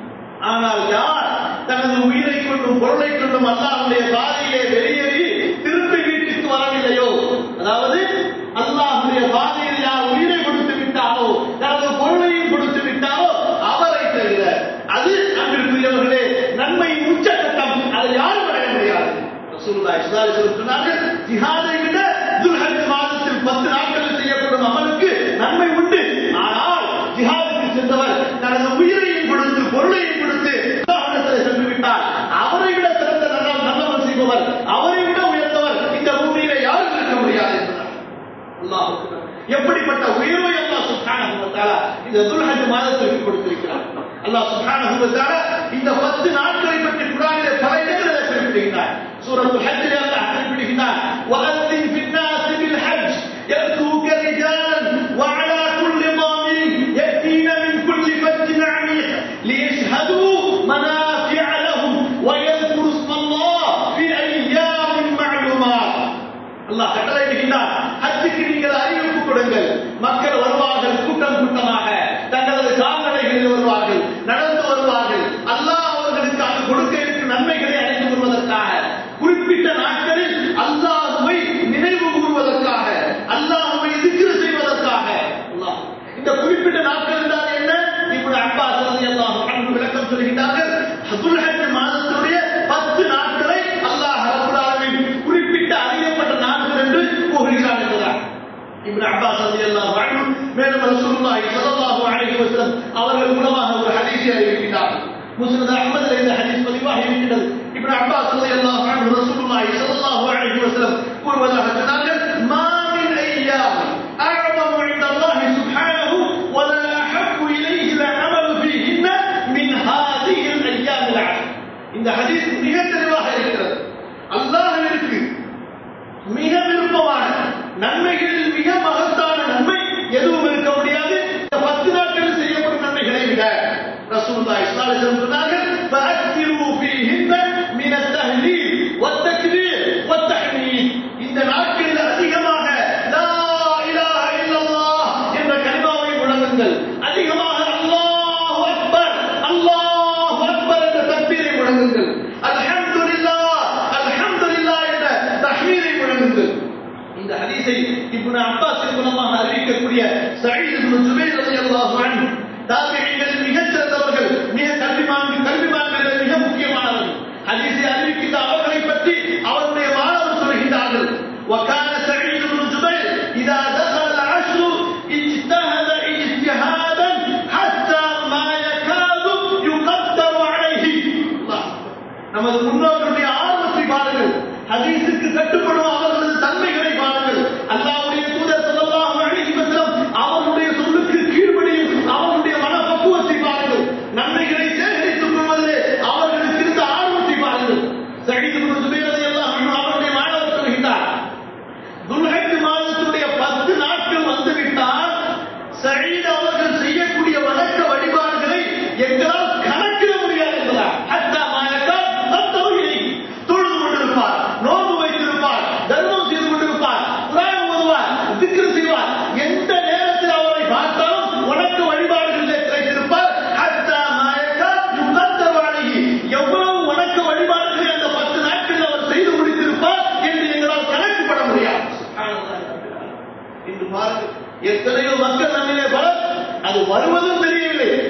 ஆனால் யார் தனது உயிரை கொண்டும் பொருளை கொண்டும் அல்லாஹ்வுடைய பாதையிலே வெளியேறி திருப்பி வீட்டுக்கு வரவில்லையோ, அதாவது அல்லாஹ்வுடைய பாதையில் யார் உயிரை கொடுத்து விட்டாரோ தனது பொருளையும் கொடுத்து விட்டாரோ அவரை தவிர, அது அன்பிற்குரியவர்களே நன்மையின் உச்சகட்டம், அதை யாரும் அடைய முடியாது. ரசூலுல்லாஹி ஸல்லல்லாஹு அலைஹி வஸல்லம் சொன்னார்கள், ஜிஹாதை விட துல்ஹஜ் மாதத்தில் பத்து நாட்களில் செய்யப்படும் அமலுக்கு நன்மை உண்டு. ஆனால் ஜிஹாதுக்கு சென்றவர் தனது உயிரையும் கொடுத்து பொருளையும் கொடுத்து அல்லாஹ்விடத்தில் சென்று விட்டார். அவரை விட சிறந்த நல்லமல் செய்பவர், அவரை விட உயர்ந்தவர் இந்த பூமியிலே யாரும் இருக்க முடியாது என்றார். அல்லாஹ் அக்பர். எப்படிப்பட்ட உயர்வை அல்லாஹ் சுப்ஹானஹு வ தஆலா இந்த துல்ஹஜ் மாதத்திற்கு கொடுத்திருக்கிறார். அல்லாஹ் சுப்ஹானஹு வ தஆலா இந்த பத்து நாட்களை பற்றி குர்ஆனிலே பல இடங்களில் குறிப்பிடுகிறார். சூரத்துல் ஹஜ்ஜிலே அல்லாஹ் குறிப்பிடுகிறார், வஅத்தின் ஃபின்னாஸி பில் ஹஜ் யஅதூக ரிஜாலன் வஅலா குல்லி ضامن يأتين من كل فج عميق ليشهدوا منافع لهم ويذكروا اسم الله في أيام معلومات. அல்லாஹ் கட்டளையிடுகிறார், ஹஜ்ஜுக்கு நீங்கள் அறிவிப்பு கொடுங்கள். மக்கள் வருவார்கள், கூட்டம் கூட்டமாக தங்களது கால்நடைகளில் வருவார்கள், நடந்து வருவார்கள். அல்லாஹ் அவர்களுக்கு அது கொடுக்க இருக்கும் நன்மைகளை அடைந்து கொள்வதற்காக, குறிப்பிட்ட நாட்களில் அல்லாஹ்வை நினைவு கூறுவதற்காக, அல்லாஹ்வை திக்ர் செய்வதற்காக. அல்லாஹ் இந்த குறிப்பிட்ட நாட்கள் என்றால் என்ன? இப்னு அப்பாஸ் ரலியல்லாஹு அன்ஹு விளக்கம் சொல்கிறார்கள், துல்ஹஜ் மாதத்துடைய பத்து நாட்களை அல்லாஹ் ரப்பல் ஆலமீன் குறிப்பிட்ட அறியப்பட்ட நாட்கள் என்று கூறுகிறார் என்பதால் இப்னு அப்பாஸ் ரலியல்லாஹு அன்ஹு மேலும் ரசூலுல்லாஹி ஸல்லல்லாஹு அலைஹி வஸல்லம் அவர்கள் மூலமாக ஒரு ஹதீஸை அறிவிக்கிறார்கள். முஸ்னத் அஹ்மதில் இந்த ஹதீஸ் பதிவாகி இருக்கிறது. இப்னு அப்பாஸ் ரலியல்லாஹு அன்ஹு ரசூலுல்லாஹி ஸல்லல்லாஹு அலைஹி வஸல்லம் கூறுவதாக சொன்னார்கள், மா மின் அய்யாம் அஅதமு இன்தல்லாஹி சுப்ஹானஹு வலா அஹப்பு இலைஹி அல்-அமலு ஃபீஹின்ன மின் ஹாதிஹி அல்-அய்யாம் அல்-அஷ்ர். இந்த ஹதீஸ் மிக தெளிவாக இருக்கிறது. அல்லாஹ்விற்கு மிக விருப்பமான நன்மைகளில் மிக மகத்தான நன்மை எதுவும் இருக்க முடியாது இந்த பத்து நாட்களில் செய்யப்படும் நன்மைகளை விட. ரசூலுல்லாஹி ஸல்லல்லாஹு அலைஹி வஸல்லம் சொன்னார்கள், ஃபஅக்திரு ஃபீஹின்ன மின் அத்-தஹ்லீல்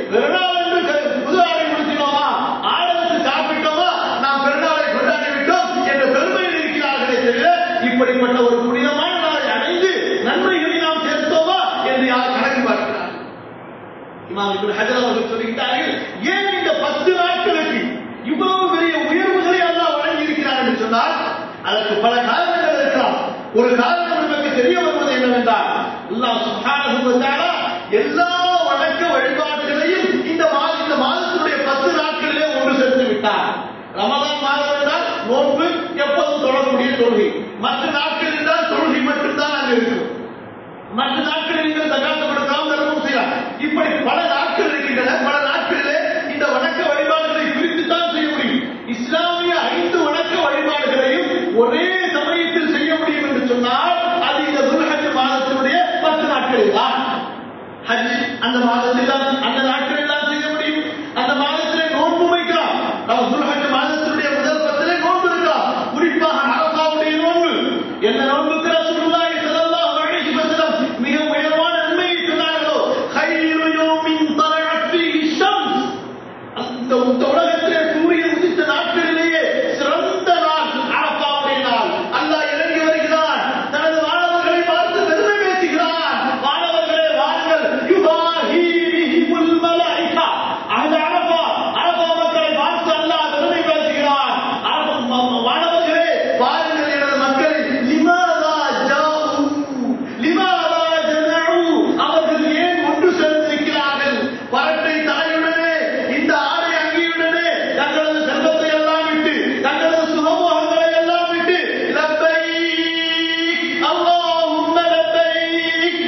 பெருநாள் என்று புது ஆடை முடிச்சினோமா, ஆடலுக்கு சாப்பிட்டோமா, நாம் பெருநாளை கொண்டாடி விட்டோம் என்ற பெருமையில் இருக்கிறார்களே தவிர இப்படிப்பட்ட ஒரு புனிதமான நாளை அடைந்து நன்மைகளை நாம் சேர்த்தோமா என்று யார் கணக்கு பார்க்கிறார்? இமாம் இப்னு ஹஜர் அவர்கள் சொல்கிறார்கள், ஏன் இந்த பத்து நாட்களுக்கு இவ்வளவு பெரிய உயர்வுகளை அல்லாஹ் வழங்கி இருக்கிறார் என்று சொன்னால் அதற்கு பல காரணங்கள் இருக்கலாம். ஒரு காரணம் நமக்கு தெரிய வருவது என்னவென்றால், அல்லாஹ் சுப்ஹானஹு வ தஆலா எல்லா வணக்க வழிபாடுகளையும் இந்த மாத இந்த மாதத்தினுடைய பத்து நாட்களிலே ஒன்று சேர்த்து விட்டார். ரமதான் மாதம் என்றால் நோன்பு எப்போதும் தொழக்கூடிய தொழுகை, மற்ற நாட்கள் என்றால் தொழுகை மட்டும்தான் அங்கு இருக்கும். மற்ற நாட்களில் நீங்கள் தகாத்து கொடுக்கலாம், தர்மம் செய்யலாம். இப்படி பல நாட்கள் இருக்கின்றன. பல நாட்களிலே இந்த வணக்க வழிபாடுகளை பிரித்துத்தான் செய்ய முடியும். இஸ்லாமிய ஐந்து வணக்க வழிபாடுகளையும் ஒரே சமயத்தில் செய்ய முடியும் என்று சொன்னால் அது இந்த துல்ஹஜ் மாதத்தினுடைய பத்து நாட்களில் தான். ஹஜ் அந்த மாதத்தில் தான், அந்த நாட்களில் தான் செய்ய முடியும். அந்த மாதத்திலே நோன்பு வைக்கலாம். நாம் துல்ஹஜ் மாதத்தினுடைய முதல் பத்திலே நோன்பு இருக்கலாம். குறிப்பாக அரஃபாவுடைய நோன்பு. என்ன நோன்புக்கு ரசூலுல்லாஹி ஸல்லல்லாஹு அலைஹி வஸல்லம் மிக உயர்வான நன்மையை சொன்னார்களோ, கைரு யௌமின் தலஅத் ஃபீஹி ஷம்ஸ், அந்த உலகத்திலே சூரியன் உதித்த நாட்களிலேயே சிறந்த நாள் அரஃபாவுடைய நாள். அல்லாஹ் இறங்கி வருகிறான், தனது வானவர்களை பார்த்து பெருமை பேசுகிறான். வானவர்களே வாருங்கள், யுபாஹி பிஹிமுல் மலாயிகா. அந்த அரஃபா அரஃபா மக்களை பார்த்து அல்லாஹ் பெருமை பேசுகிறான். வானவர்களே வாருங்கள் எனது மக்களை, லிமாதா ஜாஉ லிமாதா ஜனஉ, அவர்கள் ஏன் ஒன்று சேர்ந்திருக்கிறார்கள்? பரட்டை தலையுடனே இந்த ஆடை அங்கியுடனே தங்களது செல்வத்தை எல்லாம் விட்டு, தங்களது சுகமோகங்களை எல்லாம் விட்டு, லப்பைக் அல்லாஹும்ம லப்பைக்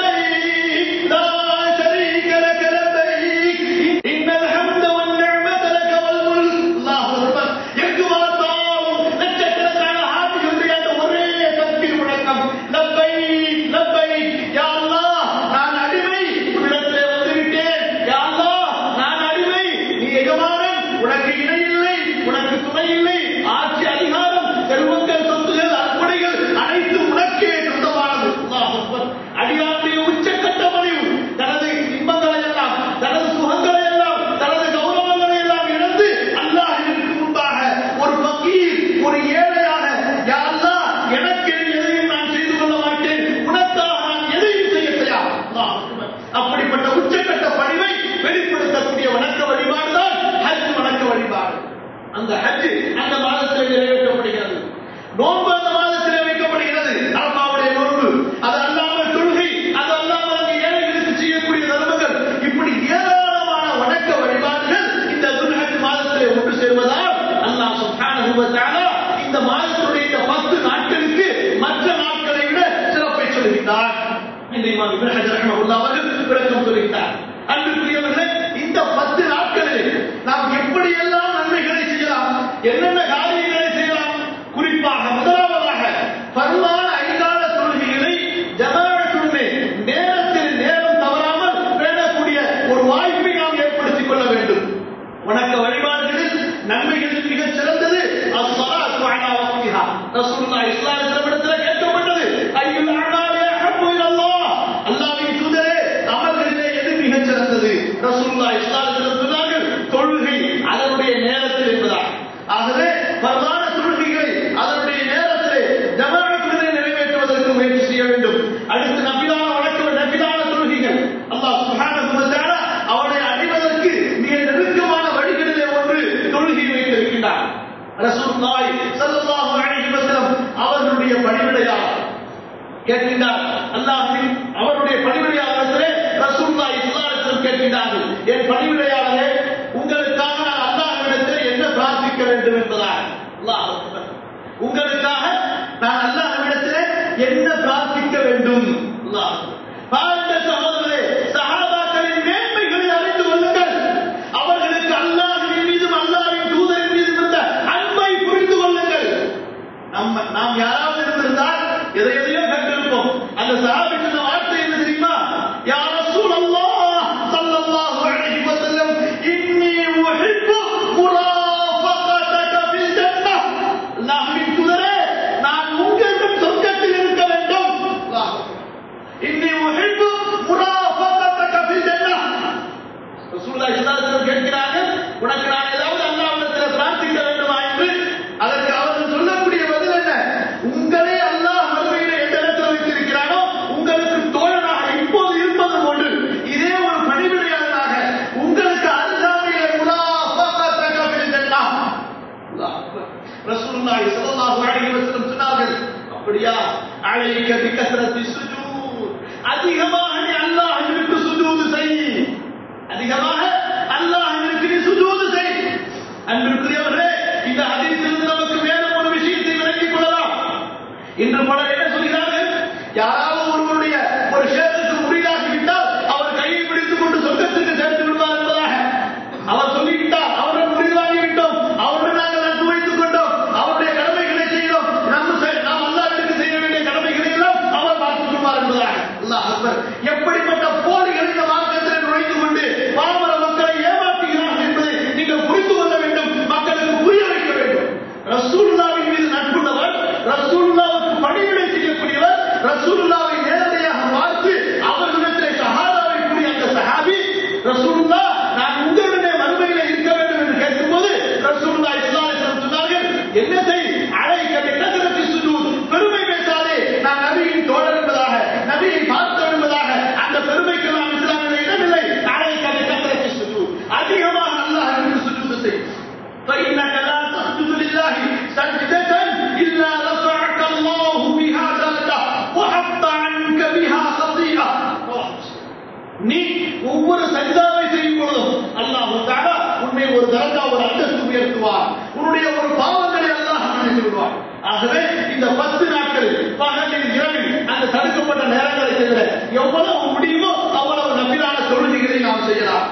லப்பைக் லா ஷரீக லக லப்பைக் இன்னல் ஹம்த வன் நிஅமத லக வல் முல்க். அல்லாஹு அக்பர். எங்கு பார்த்தாலும் லட்சக்கணக்கான ஹாஜிகளுடைய அந்த ஒரே தக்பீர் முழக்கம், லப்பைக் லப்பைக். யா அல்லாஹ், நான் அடிமை, உன்னிடத்திலே வந்துவிட்டேன். யா அல்லாஹ், நான் அடிமை, நீ எஜமானன், உனக்கு இணை இல்லை, உனக்கு துணை இல்லை. ஆட்சி, அதிகாரம், செல்வங்கள், சொத்துகள், அற்புடைகள் அனைத்து உனக்கே சொந்தமானது. அல்லாஹ் அக்பர். அடியாருடைய உச்சக்கட்ட பணிவு, தனது இன்பங்களை எல்லாம், தனது சுகங்களை எல்லாம், தனது கௌரவங்களை எல்லாம் இழந்து அல்லாஹ்விற்கு முன்பாக ஒரு ஃபகீர், ஒரு ஏழையான, யா அல்லாஹ், எனக்கு எதையும் நான் செய்து கொள்ள மாட்டேன், உனக்காக நான் எதையும் செய்ய தயார். அல்லாஹ் அக்பர். அப்படிப்பட்ட உச்சக்கட்ட பணிவை வெளிப்படுத்தக்கூடிய வணக்க வழிபாடுதான் ஹஜ் வணக்க வழிபாடு. அந்த ஹஜ் அந்த மாதத்தில் நிறைவேற்றப்படுகிறது. நோன்பு அந்த மாதத்தில் வைக்கப்படுகிறது. அரஃபாவுடைய நோன்பு, அது அல்லாமல் தொழுகை, அது அல்லாமல் அங்கு ஏழைகளுக்கு செய்யக்கூடிய தர்மங்கள், இப்படி ஏராளமான வணக்க வழிபாடுகள் இந்த துல்ஹஜ் மாதத்திலே ஒன்று சேர்வதால் அல்லாஹ் சுப்ஹானஹு வ தஆலா இந்த மாதத்துடைய இந்த பத்து நாட்களுக்கு மற்ற நாட்களை விட சிறப்பை சொல்கிறார். இந்த இமாம் இப்னு ஹஜர் ரஹ்மத்துல்லாஹி அவர்கள் விளக்கம் சொல்கிறார். அன்புக்குரியவர்களே, இந்த பத்து நாட்களில் நாம் எப்படியெல்லாம் நன்மைகளை செய்யலாம், என்னென்ன காரியங்களை செய்யலாம்? குறிப்பாக முதலாவதாக ஃபர்லான ஐந்தான தொழுகைகளை ஜமாஅத்துடனே நேரத்தில் நேரம் தவறாமல் பேணக்கூடிய ஒரு வாய்ப்பை நாம் ஏற்படுத்திக் கொள்ள வேண்டும். வணக்க வழிபாடுகளில் நன்மைகளில் மிகச் சிறந்தது அஸ்ஸலாத்து அலா வக்திஹா. ரசூலுல்லாஹி ஸல்லல்லாஹு அலைஹி வஸல்லம் இடத்தில் கேட்கப்பட்டது, ஐயுல் அமாலி அஹப்பு இலல்லாஹ், அல்லாஹ்வின் தூதரே அமல்களிலே எது மிகச் சிறந்தது? ரசூலுல்லாஹி ஸல்லல்லாஹு அலைஹி வஸல்லம் சொன்னார்கள், தொழுகை அதனுடைய நேரத்தில் என்பதாக. ஆகவே ஃபர்லான தொழுகைகளை அதனுடைய நேரத்திலே ஜமாஅத்துடனே நிறைவேற்றுவதற்கு முயற்சி செய்ய வேண்டும். அடுத்து நஃபிலான வணக்க நஃபிலான தொழுகைகள், அல்லாஹ் சுப்ஹானஹு வ தஆலா அவனை அடைவதற்கு மிக நெருக்கமான வழிகளிலே ஒன்று தொழுகை வைத்திருக்கிறார். ரசூலுல்லாஹி ஸல்லல்லாஹு அலைஹி வஸல்லம் அவர்களுடைய பணிவிடையாளர் கேட்கின்றார், அல்லாஹ்வின் அவருடைய பணிவிடையாளர்களே ரசூலுல்லாஹி ஸல்லல்லாஹு அலைஹி வஸல்லம் கேட்கின்றார்கள், என் பணிவிடையாளரே, உங்களுக்காக நான் அல்லாஹ்விடத்தில் என்ன பிரார்த்திக்க வேண்டும் என்பதாக. அல்லாஹ் அக்பர். உங்களுக்காக நான் அல்லாஹ்விடத்தில் என்ன பிரார்த்திக்க வேண்டும்? அல்லாஹ் பாருங்கள் சகோதரர்களே, சஹாபாக்களின் மேன்மைகளை அறிந்து கொள்ளுங்கள். அவர்களுக்கு அல்லாஹ்வின் மீதும் அல்லாஹ்வின் தூதரின் மீதும் இருந்த அன்பை புரிந்து கொள்ளுங்கள். நம்ம நாம் யாராவது இருந்திருந்தால் எதை எதையோ கேட்டிருப்போம். அந்த சஹாபி சொன்ன வார்த்தை என்ன தெரியுமா? யா ரசூலல்லாஹ் ஸல்லல்லாஹு அலைஹி வஸல்லம், இன்னி உஹிப்பு முராஃபகதக ஃபில் ஜன்னah. அல்லாஹ்வின் தூதரே, நான் உங்களுடன் சொர்க்கத்தில் இருக்க வேண்டும். அல்லாஹ், இன்னி அலைக பிகஸ்ரத்தி சுஜூத், அதிகமாக நீ அல்லாஹ்விற்கு சுஜூது செய், அதிகமாக அல்லாஹ்விற்கு நீ சுஜூது செய். அன்பிற்குரியவர்களே, இந்த ஹதீஸிலிருந்து நமக்கு மேலும் ஒரு விஷயத்தை விளங்கிக் கொள்ளலாம். இன்று பலர் என்ன சொல்கிறார்கள், யாராவது ஒருவருடைய ஒரு ஷேருக்கு முறிதாகிவிட்டால் அவர் கையை பிடித்துக் கொண்டு சொர்க்கத்திற்கு சேர்த்து விடுவார் என்பதாக அவர் சொல்லிவிட்டார். அவர்கள் முறிவாகி விட்டோம், அவருடன் நாங்கள் நட்பு வைத்துக் கொண்டோம், அவருடைய கடமைகளை செய்தோம், நாம் நாம் அல்லாஹ்விற்கு செய்ய வேண்டிய கடமைகளை எல்லாம் அவர் பார்த்துக் கொள்வார் என்பதாக. அல்லாஹ் அக்பர். எப்படிப்பட்ட போலிகளை இந்த மார்க்கத்தில் நுழைத்துக் கொண்டு பாமர மக்களை ஏமாற்றுகிறார்கள் என்பதை நீங்கள் புரிந்து கொள்ள வேண்டும், மக்களுக்கு புரிய வைக்க வேண்டும். ரசூலுல்லாஹ்வின் மீது நட்புள்ளவர், ரசூலுல்லாஹ்வுக்கு பணிவிடை செய்யக்கூடியவர், ரசூலுல்லாஹ்வை நேரடியாக பார்த்து அவர்களிடத்திலே ஷஹாதாவை கூறிய அந்த சஹாபி ரசூலுல்லாஹ் நான் உங்களுடைய மறுமையிலே இருக்க வேண்டும் என்று கேட்கும்போது ரசூலுல்லாஹ் ஸல்லல்லாஹு அலைஹி வஸல்லம் சொன்னார்கள், என்ன செய், அலைக பிகஸ்ரத்தி சுஜூத், பெருமை பேசாதே, நான் நபியின் தோழர் என்பதாக, நபியை பார்த்தவர் என்பதாக அந்த பெருமைக்கு நாம் இஸ்லாமில் இடமில்லை. அலைக பிகஸ்ரத்தி சுஜூத், அதிகமாக அல்லாஹ்விற்கு சுஜூத் செய். فإنك لا تسجد لله سجدة إلا رفعك الله بها درجة وحط عنك بها خطيئة. நீ ஒவ்வொரு சஜ்தாவை செய்யும் பொழுதும் அல்லாஹ் தஆலா உன்னை ஒரு தரஜா, ஒரு அந்தஸ்து உயர்த்துவார், உன்னுடைய ஒரு பாவங்களை அல்லாஹ் மன்னித்து விடுவார். ஆகவே இந்த பத்து நாட்கள் பகலில் இரவில் அந்த தடுக்கப்பட்ட நேரங்களை தவிர எவ்வளவு முடியுமோ அவ்வளவு நபிலான தொழுகைகளை நாம் செய்யலாம்.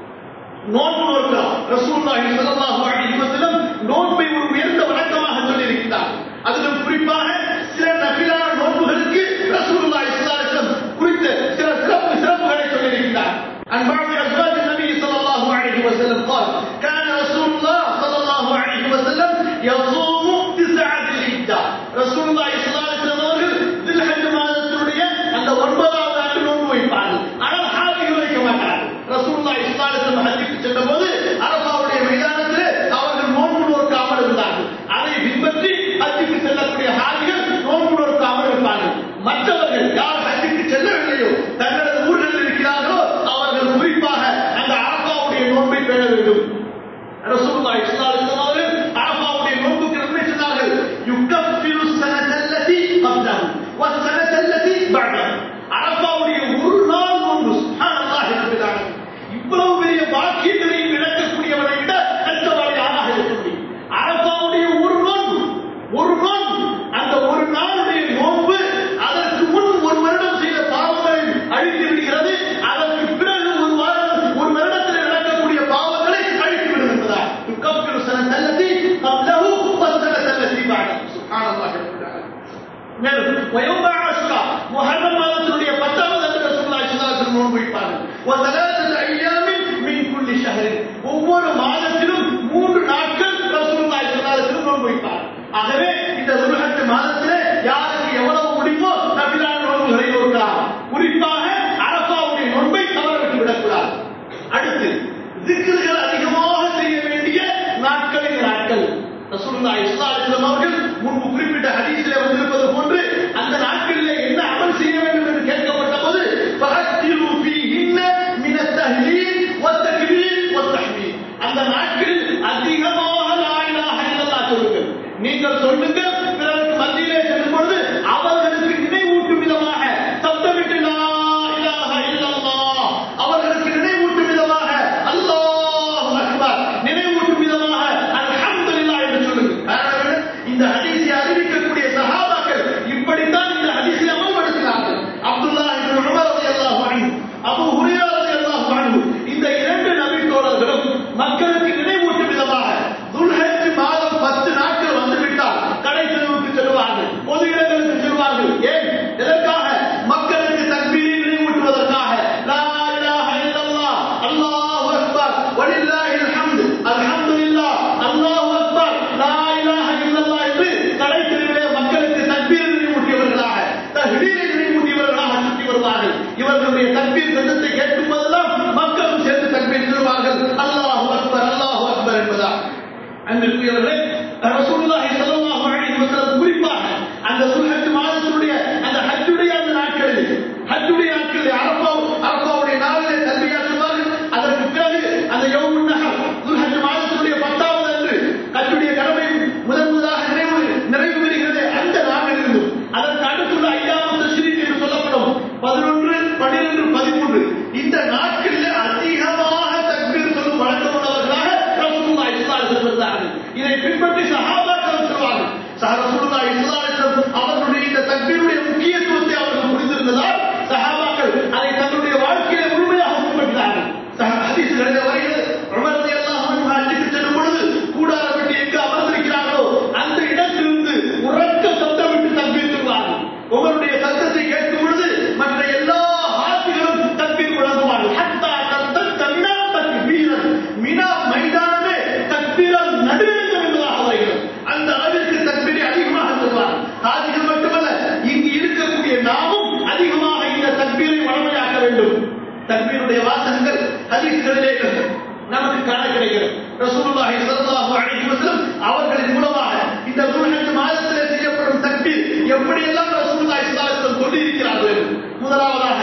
நோன்பு நோக்கலாம். ரசூலுல்லாஹி ஸல்லல்லாஹு அலைஹி வஸல்லம் நோன்பை ஒரு உயர்ந்த வணக்கமாக சொல்லியிருக்கிறார். அதிலும் குறிப்பாக சில நபிலான நோன்புகளுக்கு ரசூலுல்லாஹி ஸல்லல்லாஹு அலைஹி வஸல்லம் குறித்த சில சிறப்பு சிறப்புகளை சொல்லியிருக்கிறார். عن بعض أزواج النبي صلى الله عليه وسلم قال كان رسول الله صلى الله عليه وسلم يصوم تسعة ذي الحجة. رسول الله صلى الله عليه وسلم அவர்கள் ذில்ஹஜ் மாதத்தினுடைய அந்த ஒன்பதாவது ஆண்டு நோன்பு வைப்பார்கள். ஆனால் ஹாஜிகள் வைக்க மாட்டார்கள். ரசூலுல்லாஹி ஸல்லல்லாஹு அலைஹி வஸல்லம் ஹஜ்ஜுக்கு சென்றபோது அரஃபாவுடைய மைதானத்திலே அவர்கள் நோன்பு நோக்காமல் இருந்தார்கள். அதை பின்பற்றி ஹஜ்ஜுக்கு செல்லக்கூடிய ஹாஜிகள் நோன்பு நோக்காமல் இருப்பார்கள். மற்றவர்கள் யார் ஹஜ்ஜுக்கு செல்லவில்லையோ, தங்களது ஊர்களில் இருக்கிறார்களோ, அவர்கள் குறிப்பாக அந்த அரஃபாவுடைய நோன்பை பெற வேண்டும். ரசூலுல்லாஹி ஸல்லல்லாஹு அலைஹி வஸல்லம் அவர்கள் அரஃபாவுடைய நோன்புக்கு நன்மை சொன்னார்கள். யுகஃபிரு ஸனதல்லதி கப்லஹு வஸனதல்லதி பஅதஹு. அரஃபாவுடைய ஒரு நாள் நோன்பு, சுப்ஹானல்லாஹி ரப்பில் ஆலமீன், இவ்வளவு பெரிய பாக்கியங்களை இழக்கக்கூடியவரை விட கஷ்டவாளி யாராக இருக்க முடியும்? அரஃபாவுடைய ஒரு நோன்பு, ஒரு நோன்பு, அந்த ஒரு நாளுடைய நோன்பு அதற்கு முன் ஒரு வருடம் செய்த பாவங்களை அழித்து விடுகிறது. அதற்கு பிறகு ஒரு வாரம் ஒரு வருடத்தில் நடக்கக்கூடிய பாவங்களை அழித்து விடும் என்பதா யுகஃபிரு ஸனதல்லதி கப்லஹு வஸனதல்லதி பஅதஹு. சுப்ஹானல்லாஹி ரப்பில் ஆலமீன். மேலும் வயௌம ஆஷுரா, முஹர்ரம் மாதத்தினுடைய பத்தாவது அன்று ரசூலுல்லாஹி ஸல்லல்லாஹு அலைஹி வஸல்லம் நோன்பு வைப்பார்கள். வஸலாத்து அய்யாமின் மின் குல்லி ஷஹரின், ஒவ்வொரு மாதத்திலும் மூன்று நாட்கள் ரசூலுல்லாஹி ஸல்லல்லாஹு அலைஹி வஸல்லம் நோன்பு வைப்பார்கள். ஆகவே இந்த ذுல்ஹஜ் மாதத்திலே யாருக்கு எவ்வளவு முடியுமோ நபிலான நோன்புகளை நோக்கலாம். குறிப்பாக அரஃபாவுடைய நோன்பை தவறவிட்டு விடக்கூடாது. அடுத்து திக்ர்கள் அதிகமாக செய்ய வேண்டிய நாட்கள் இந்த நாட்கள். ரசூலுல்லாஹி ஸல்லல்லாஹு அலைஹி வஸல்லம் அவர்கள் முன்பு குறிப்பிட்ட ஹதீஸிலே வந்திருப்பது போன்று அந்த நாட்களிலே என்ன அமல் செய்ய வேண்டும் என்று கேட்கப்பட்ட போது ஃபஹத்திரு ஃபீஹின்ன மின் அத்-தஹ்லீல் வத்-தக்பீர் வத்-தஹ்மீத், அந்த நாட்களில் அதிகமாக லா இலாஹ இல்லல்லாஹ் சொல்லுங்கள். நீங்கள் சொல்லுங்கள், பிறருக்கு மத்தியிலே செல்லும் பொழுது அவர்களுக்கு நினைவூட்டும் விதமாக சப்தமிட்டு லா இலாஹ இல்லல்லாஹ், அவர்களுக்கு நினைவூட்டும் விதமாக அல்லாஹு அக்பர், நினைவூட்டும் விதமாக அல்ஹம்துலில்லாஹ் என்று சொல்லுங்கள். காரணம், இந்த ஹதீஸை அறிவிக்கக்கூடிய சஹாபாக்கள் இப்படித்தான் இந்த ஹதீஸை அமல்படுத்தினார்கள். அப்துல்லாஹ் இப்னு உமர் ரலியல்லாஹு அன்ஹு, அபூ ஹுரைரா ரலியல்லாஹு அன்ஹு, இந்த இரண்டு நபி தோழர்களும் மக்களுக்கு நினைவூட்டும் விதமாக ذுல்ஹஜ் மாதம் பத்து நாட்கள் வந்துவிட்டால் கடைத்தெருவுக்கு செல்வார்கள், பொது இடங்களுக்கு செல்வார்கள். ஏன்? எதற்காக? மக்களுக்கு தக்பீரை நினைவூட்டுவதற்காக. லா இலாஹ இல்லல்லாஹ், அல்லாஹு அக்பர், வலில்லாஹில் ஹம்து, அல்ஹம்துலில்லாஹ், அல்லாஹு அக்பர், லா இலாஹ இல்லல்லாஹ் என்று கடைத்தெருவிலே மக்களுக்கு தக்பீரை நினைவூட்டியவர்களாக, தஹ்லீலை நினைவூட்டியவர்களாக சுற்றி வருவார்கள். இவர்களுடைய தக்பீர் சத்தத்தை கேட்கும் போதெல்லாம் மக்களும் சேர்ந்து தக்பீர் சொல்வார்கள், அல்லாஹு அக்பர், அல்லாஹு அக்பர் என்பதா. அன்பிற்குரியவர்களே, ரசூலுல்லாஹி ஸல்லல்லாஹு அலைஹி வஸல்லம் குறிப்பாக அந்த ذுல்ஹஜ் மாதத்தினுடைய அந்த ஹஜ்ஜுடைய அந்த நாட்களில், ஹஜ்ஜுடைய நாட்களில் அரஃபா அரஃபாவுடைய நாளிலே தல்பியா சொல்வார்கள். அதற்கு பிறகு அந்த யௌமுன் நஹர், ذுல்ஹஜ் மாதத்தினுடைய பத்தாவது அன்று ஹஜ்ஜுடைய கடமை முதன் முதலாக நிறைவு நிறைவு பெறுகிறது. அந்த நாளிலிருந்து அதற்கு அடுத்துள்ள பின்பற்றி சஹாபாக்கள் சொல்வார்கள். ரசூலுல்லாஹி ஸல்லல்லாஹு அலைஹி வஸல்லம் அவர்களுடைய இந்த தக்பீருடைய முக்கியத்துவத்தை அவர்கள் புரிந்திருந்ததால் சஹாபாக்கள் அதை தங்களுடைய வாழ்க்கையில முழுமையாக பின்பற்றினார்கள். ஹதீஸ்களில் வருகிறது, உமர் ரலியல்லாஹு அன்ஹு ஹஜ்ஜுக்கு செல்லும் பொழுது கூடாரம் விட்டு எங்கு அமர்ந்திருக்கிறார்களோ அந்த இடத்திலிருந்து உரக்க சத்தமிட்டு தக்பீர் சொல்வார்கள். உமருடைய சத்தத்தை கேட்கும் பொழுது மற்ற எல்லா ஹாஜிகளும் தக்பீர் முழங்குவார்கள். ஹத்தா தத்தமினா தக்பீரன், மினா மைதானமே தக்பீரால் நடுநிலையம் என்பதாக வருகிறது. அந்த அளவிற்கு தக்பீரை அதிகமாக சொல்வார்கள். ஹாஜிகள் மட்டுமல்ல, இங்கு இருக்கக்கூடிய நாமும் அதிகமாக இந்த தக்பீரை வளமையாக்க வேண்டும். தக்பீருடைய வாசகங்கள் ஹதீஸ்களிலே நமக்கு காண கிடைக்கிறது. ரசூலுல்லாஹி ஸல்லல்லாஹு அலைஹி வஸல்லம் அவர்களின் மூலமாக இந்த துல்ஹஜ் மாதத்திலே செய்யப்படும் தக்பீர் எப்படியெல்லாம் ரசூலுல்லாஹி ஸல்லல்லாஹு அலைஹி வஸல்லம் சொல்லி இருக்கிறார்கள். முதலாவதாக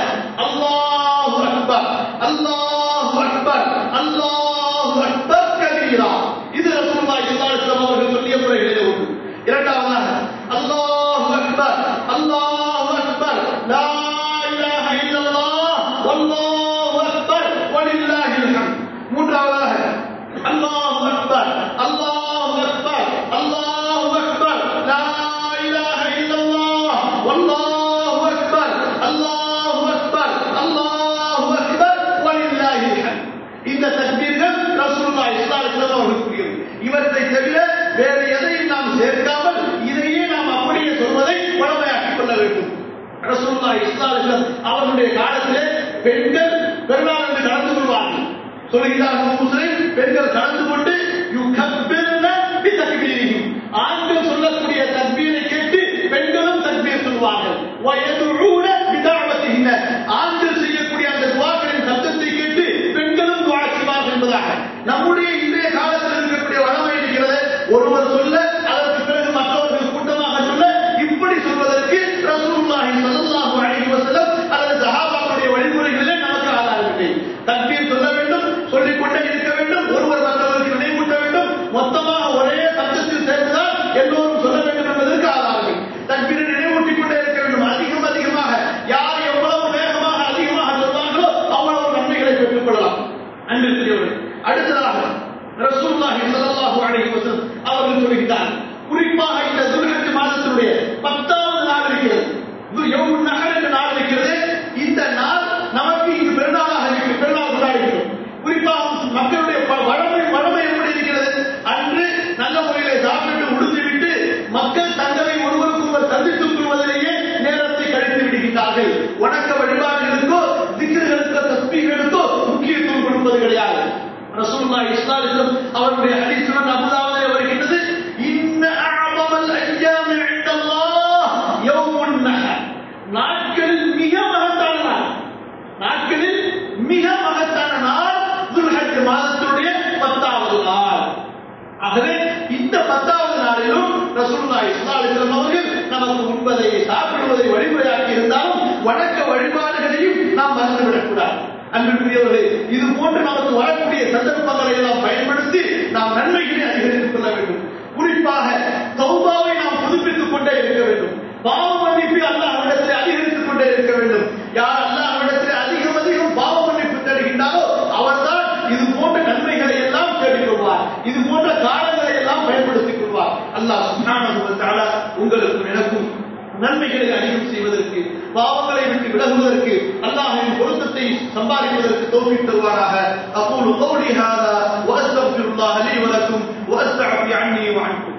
அல்லாஹு அக்பர், அல்லாஹு அக்பர், அல்லாஹு அக்பர் கபீரா. இது ரசூலுல்லாஹி ஸல்லல்லாஹு அலைஹி வஸல்லம் அவர்கள் சொல்லிய முறைகளிலே ஒன்று. இரண்டாவதாக அல்லாஹு அக்பர், அல்லாஹு அக்பர், லா இலாஹ இல்லல்லாஹ், வல்லாஹு அக்பர், வலில்லாஹில் ஹம்த். மூன்றாவதாக அல்லாஹு அக்பர், அல்லாஹு அக்பர், அல்லாஹு அக்பர், லா இலாஹ இல்லல்லாஹ், வல்லாஹு அக்பர், அல்லாஹு அக்பர், அல்லாஹு அக்பர், வலில்லாஹில் ஹம்த். இந்த தக்பீர்கள் ரசூலுல்லாஹி ஸல்லல்லாஹு அலைஹி வஸல்லம் அவர்களுக்குரியது. இவற்றை தவிர வேறு எதையும் நாம் சேர்க்காமல் இதையே நாம் அப்படியே சொல்வதை வழமையாக்கிக் கொள்ள வேண்டும். ரசூலுல்லாஹி ஸல்லல்லாஹு அலைஹி வஸல்லம் அவர்களுடைய காலத்திலே பெண்கள் பெருநாளன்று கலந்து கொள்வார்கள். சொல்கிறார்கள் முஸ்லிம், பெண்கள் கலந்து கொண்டு யுகப்பிர்ன பிதக்பீரிஹிம், ஆண்கள் சொல்லக்கூடிய தக்பீரை கேட்டு பெண்களும் தக்பீர் சொல்வார்கள். வயதுஊன பிதஅவத்திஹின்ன, ஆண்கள் செய்யக்கூடிய அந்த துஆக்களின் சத்தத்தை கேட்டு பெண்களும் துஆ செய்வார்கள் என்பதாக நம்முடைய இன்றைய காலத்தில் இருக்கக்கூடிய வழமை இருக்கிறது. ஒருவர் சொல்ல அதற்கு பிறகு மற்றவர்கள் கூட்டமாக சொல்ல, இப்படி சொல்வதற்கு ரசூலுல்லாஹி ஸல்லல்லாஹு அலைஹி வஸல்லம் அல்லது சஹாபாக்களுடைய வழிமுறைகளிலே நமக்கு ஆதாரம் இல்லை. தக்பீர் சொல்ல வேண்டும், சொல்லிக்கொண்டே இருக்க வேண்டும், ஒருவர் மற்றவர்களுக்கு நினைவூட்ட வேண்டும், மொத்தமாக ஒரே சத்தத்தில் சேர்ந்துதான் எல்லோரும் சொல்ல வேண்டும் என்பதற்கு ஆதாரம். தக்பீரை நினைவூட்டிக் கொண்டே இருக்க வேண்டும். அதிகம் அதிகமாக யார் எவ்வளவு வேகமாக அதிகமாக சொல்வார்களோ அவ்வளவு நன்மைகளை பெற்றுக் கொள்ளலாம். அன்பிற்குரியவர்கள், அடுத்ததாக ரசூலுல்லாஹி ஸல்லல்லாஹு அலைஹி வஸல்லம் அவர்கள் சொல்கிறார், குறிப்பாக இந்த துல்ஹஜ் மாதத்தினுடைய பத்தாவது நாள் இருக்கிறது, யௌமுன் நஹர் என்ற நாள் இருக்கிறது. இந்த நாள் நமக்கு இங்கு பெருநாளாக இருக்கிறது, பெருநாள் கொண்டாடுகிறோம். குறிப்பாக மக்களுடைய வளமை வளமை எப்படி இருக்கிறது? அன்று நல்ல முறையிலே சாப்பிட்டு உடுத்திவிட்டு மக்கள் தங்களை ஒருவருக்கொருவர் சந்தித்துக் கொள்வதிலேயே நேரத்தை கழித்து விடுகின்றார்கள். வணக்க வழிபாடுகளுக்கோ திக்ருகளுக்கோ தஸ்பீஹ்களுக்கோ முக்கியத்துவம் கொடுப்பது கிடையாது. ரசூலுல்லாஹி ஸல்லல்லாஹு அலைஹி வஸல்லம் அவருடைய ஹதீஸ் சுனன் அபூதாவுதிலே வருகிறது, இன்ன அஅஸமல் அய்யாமி இன்தல்லாஹ் யௌமுன் நஹர், நாட்களில் மிக மகத்தான நாள், நாட்களில் மிக மகத்தான நாள் துல்ஹஜ் மாதத்துடைய பத்தாவது நாள். ஆகவே இந்த பத்தாவது நாளிலும் ரசூலுல்லாஹி ஸல்லல்லாஹு அலைஹி வஸல்லம் அவர்கள் நமக்கு உண்பதை சாப்பிடுவதை வழிமுறையாக்கி இருந்தாலும் வணக்க வழிபாடுகளையும் நாம் மறந்துவிடக் கூடாது. அன்பிற்குரியவர்களே, இது போன்று நமக்கு வரக்கூடிய சந்தர்ப்பங்களை எல்லாம் பயன்படுத்தி நாம் நன்மைகளை அதிகரித்துக் கொள்ள வேண்டும். குறிப்பாக தௌபாவை நாம் புதுப்பித்துக் கொண்டே இருக்க வேண்டும். பாவ மன்னிப்பு அல்லாஹ்விடத்தில் அதிகரித்துக் கொண்டே இருக்க வேண்டும். யார் அல்லாஹ்விடத்தில் அதிகம் அதிகம் பாவ மன்னிப்பு தேடுகின்றாரோ அவர்தான் இது போன்ற நன்மைகளை எல்லாம் தேடிக் கொள்வார், இது போன்ற காலங்களை எல்லாம் பயன்படுத்திக் கொள்வார். அல்லாஹ் சுப்ஹானஹு வ தஆலா உங்களுக்கும் எனக்கும் நன்மைகளை அதிகம் செய்வதற்கு, பாவங்களை விட்டு விலகுவதற்கு, அல்லாஹ்வின் பொருத்தத்தை சம்பாதிப்பதற்கு தௌஃபீக் தருவாராக. அகூலு கௌலி ஹாதா வ அஸ்தக்ஃபிருல்லாஹ லீ வ லக்கும் வ அஸ்தக்ஃபிரு அன்னி வ அன்கும்.